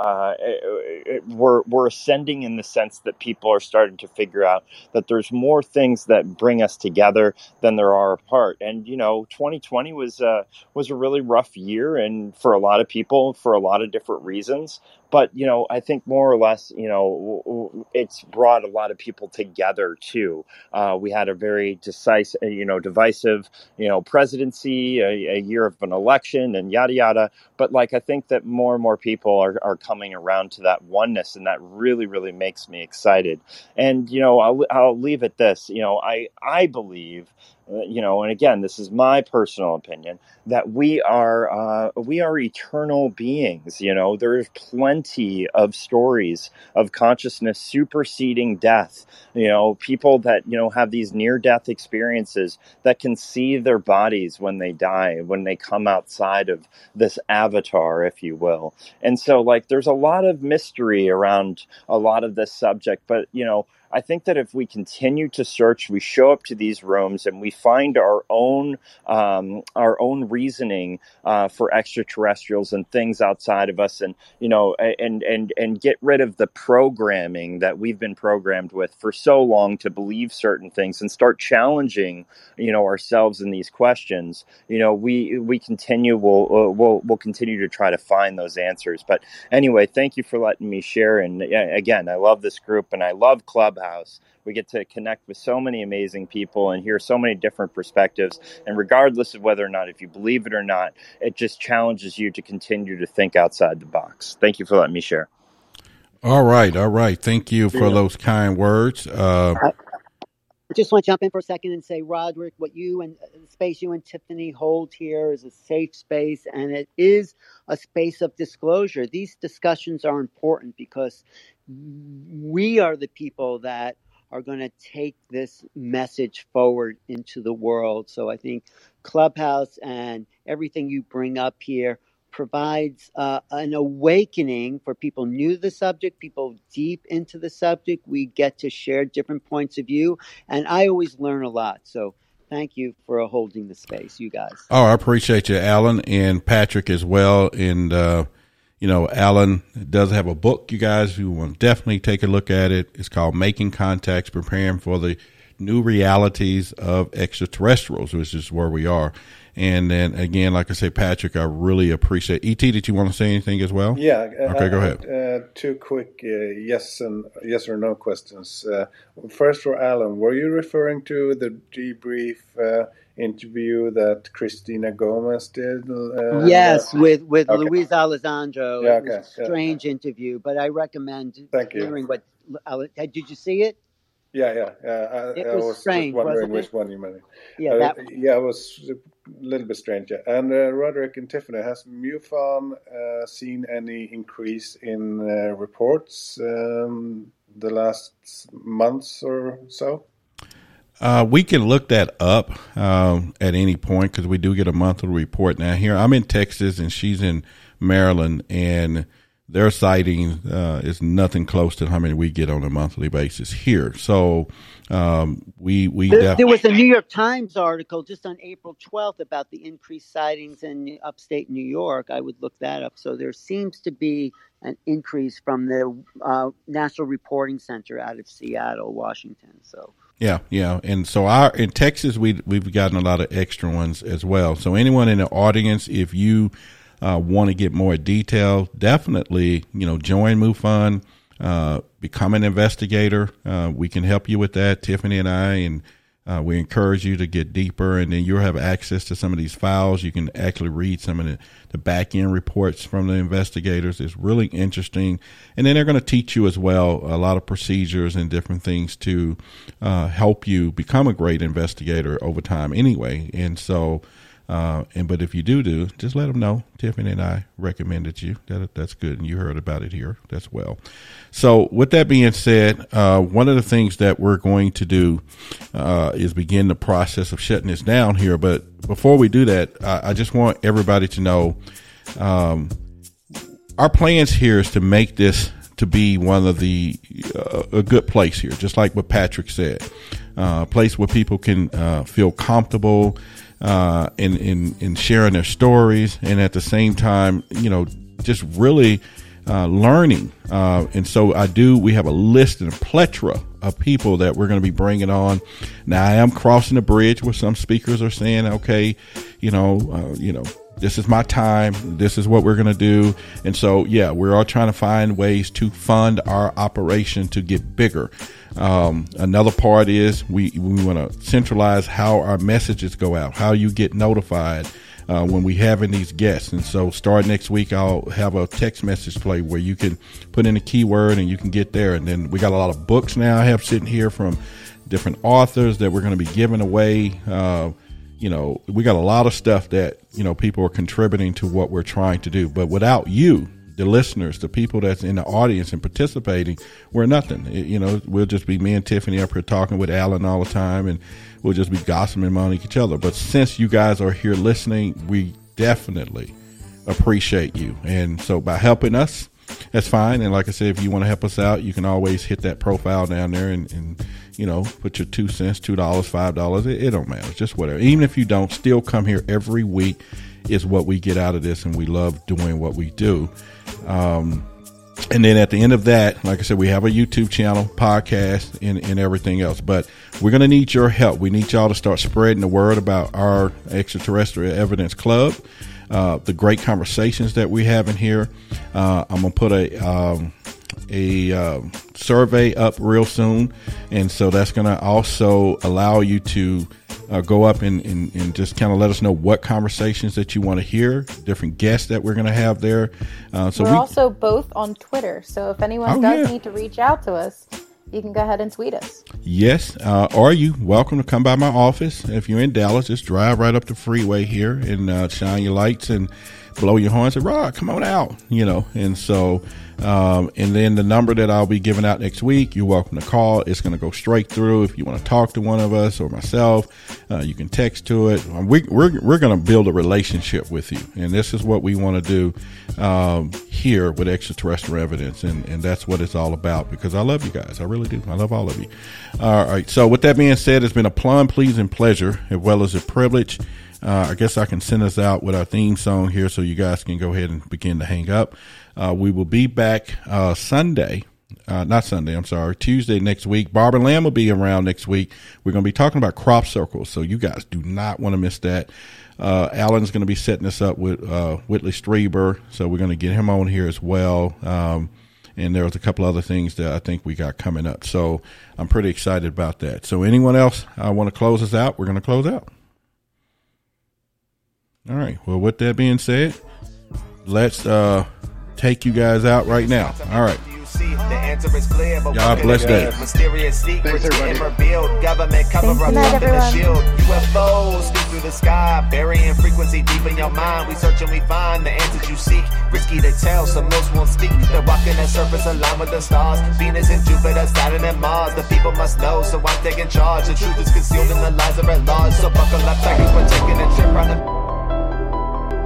we're ascending in the sense that people are starting to figure out that there's more things that bring us together than there are apart. And, 2020 was a really rough year, and for a lot of people, for a lot of different reasons. But, I think more or less, it's brought a lot of people together too. We had a very divisive, presidency, a year of an election and yada, yada. But I think that more and more people are coming around to that oneness, and that really, really makes me excited. And, I'll leave it this, I believe, and again, this is my personal opinion, that we are eternal beings. There's plenty of stories of consciousness superseding death. People that, have these near-death experiences that can see their bodies when they die, when they come outside of this avatar, if you will. And so, there's a lot of mystery around a lot of this subject, but, I think that if we continue to search, we show up to these rooms and we find our own reasoning for extraterrestrials and things outside of us, and and get rid of the programming that we've been programmed with for so long to believe certain things, and start challenging ourselves in these questions. We'll continue to try to find those answers. But anyway, thank you for letting me share. And again, I love this group and I love Clubhouse. We get to connect with so many amazing people and hear so many different perspectives. And regardless of whether or not, if you believe it or not, it just challenges you to continue to think outside the box. Thank you for letting me share. All right. Thank you for those kind words. I just want to jump in for a second and say, Roderick, what you and the space you and Tiffany hold here is a safe space, and it is a space of disclosure. These discussions are important because we are the people that are going to take this message forward into the world. So I think Clubhouse and everything you bring up here provides an awakening for people new to the subject, people deep into the subject. We get to share different points of view, and I always learn a lot. So thank you for holding the space, you guys. Oh, I appreciate you, Alan, and Patrick as well. And, Alan does have a book, you guys, who want to definitely take a look at it. It's called Making Contacts, Preparing for the New Realities of Extraterrestrials, which is where we are. And then again, like I say, Patrick, I really appreciate. E.T., did you want to say anything as well? Yeah. Okay, go ahead. Two quick yes or no questions. First for Alan, were you referring to the debrief interview that Christina Gomez did? Yes, with okay. Luis Alessandro. Yeah, It was a strange interview, but I recommend hearing what. Did you see it? Yeah. It I was strange, wondering wasn't it? which one you meant. Yeah, it was a little bit strange. Yeah. And Roderick and Tiffany, has MUFON seen any increase in reports the last months or so? We can look that up at any point because we do get a monthly report. Now here, I'm in Texas and she's in Maryland, and their sighting is nothing close to how many we get on a monthly basis here. So there was a New York Times article just on April 12th about the increased sightings in upstate New York. I would look that up. So there seems to be an increase from the National Reporting Center out of Seattle, Washington. So. Yeah. And so in Texas, we've gotten a lot of extra ones as well. So anyone in the audience, if you want to get more detail, definitely, join MUFON, become an investigator. We can help you with that, Tiffany and I, and we encourage you to get deeper, and then you'll have access to some of these files. You can actually read some of the back end reports from the investigators. It's really interesting. And then they're going to teach you as well a lot of procedures and different things to help you become a great investigator over time anyway. And so, but if you do, just let them know. Tiffany and I recommended you. That's good. And you heard about it here as well. So with that being said, one of the things that we're going to do, is begin the process of shutting this down here. But before we do that, I just want everybody to know, our plans here is to make this to be one of a good place here, just like what Patrick said, a place where people can, feel comfortable, in sharing their stories, and at the same time, just really learning. And so we have a list and a plethora of people that we're going to be bringing on. Now I am crossing the bridge where some speakers are saying, okay, this is my time. This is what we're going to do. And so, yeah, we're all trying to find ways to fund our operation to get bigger. Another part is we want to centralize how our messages go out, how you get notified when we having these guests. And so start next week, I'll have a text message play where you can put in a keyword and you can get there. And then we got a lot of books now I have sitting here from different authors that we're going to be giving away. We got a lot of stuff that, people are contributing to what we're trying to do. But without you, the listeners, the people that's in the audience and participating, we're nothing. We'll just be me and Tiffany up here talking with Alan all the time, and we'll just be gossiping among each other. But since you guys are here listening, we definitely appreciate you. And so by helping us, that's fine. And like I said, if you want to help us out, you can always hit that profile down there and put your 2 cents, $2, $5. It don't matter. It's just whatever. Even if you don't, still come here every week is what we get out of this. And we love doing what we do. And then at the end of that, like I said, we have a YouTube channel, podcast, and everything else. But we're going to need your help. We need y'all to start spreading the word about our Extraterrestrial Evidence Club, the great conversations that we have in here. I'm going to put a survey up real soon. And so that's going to also allow you to go up and just kind of let us know what conversations that you want to hear, different guests that we're going to have there. So we're also both on Twitter. So if anyone does need to reach out to us, you can go ahead and tweet us. Yes. Or you welcome to come by my office. If you're in Dallas, just drive right up the freeway here and shine your lights and blow your horn and say, Rod, come on out, And so, and then the number that I'll be giving out next week, you're welcome to call. It's going to go straight through. If you want to talk to one of us or myself, you can text to it. We're going to build a relationship with you. And this is what we want to do here with Extraterrestrial Evidence. And that's what it's all about, because I love you guys. I really do. I love all of you. All right. So with that being said, it's been a plum, pleasing pleasure, as well as a privilege. I guess I can send us out with our theme song here so you guys can go ahead and begin to hang up. We will be back Tuesday next week. Barbara Lamb will be around next week. We're going to be talking about crop circles, so you guys do not want to miss that. Alan's going to be setting us up with Whitley Strieber, so we're going to get him on here as well. And there's a couple other things that I think we got coming up. So I'm pretty excited about that. So anyone else want to close us out? We're going to close out. All right. Well, with that being said, let's take you guys out right now. All right. Y'all blessed day. Mysterious secrets getting revealed. Government cover up under the shield. UFOs speak through the sky, burying frequency deep in your mind. We search and we find the answers you seek. Risky to tell, so most won't speak. They're walking the surface aligned with the stars. Venus and Jupiter, Saturn and Mars. The people must know, so I'm taking charge. The truth is concealed in the lies of our laws. So buckle up, tight,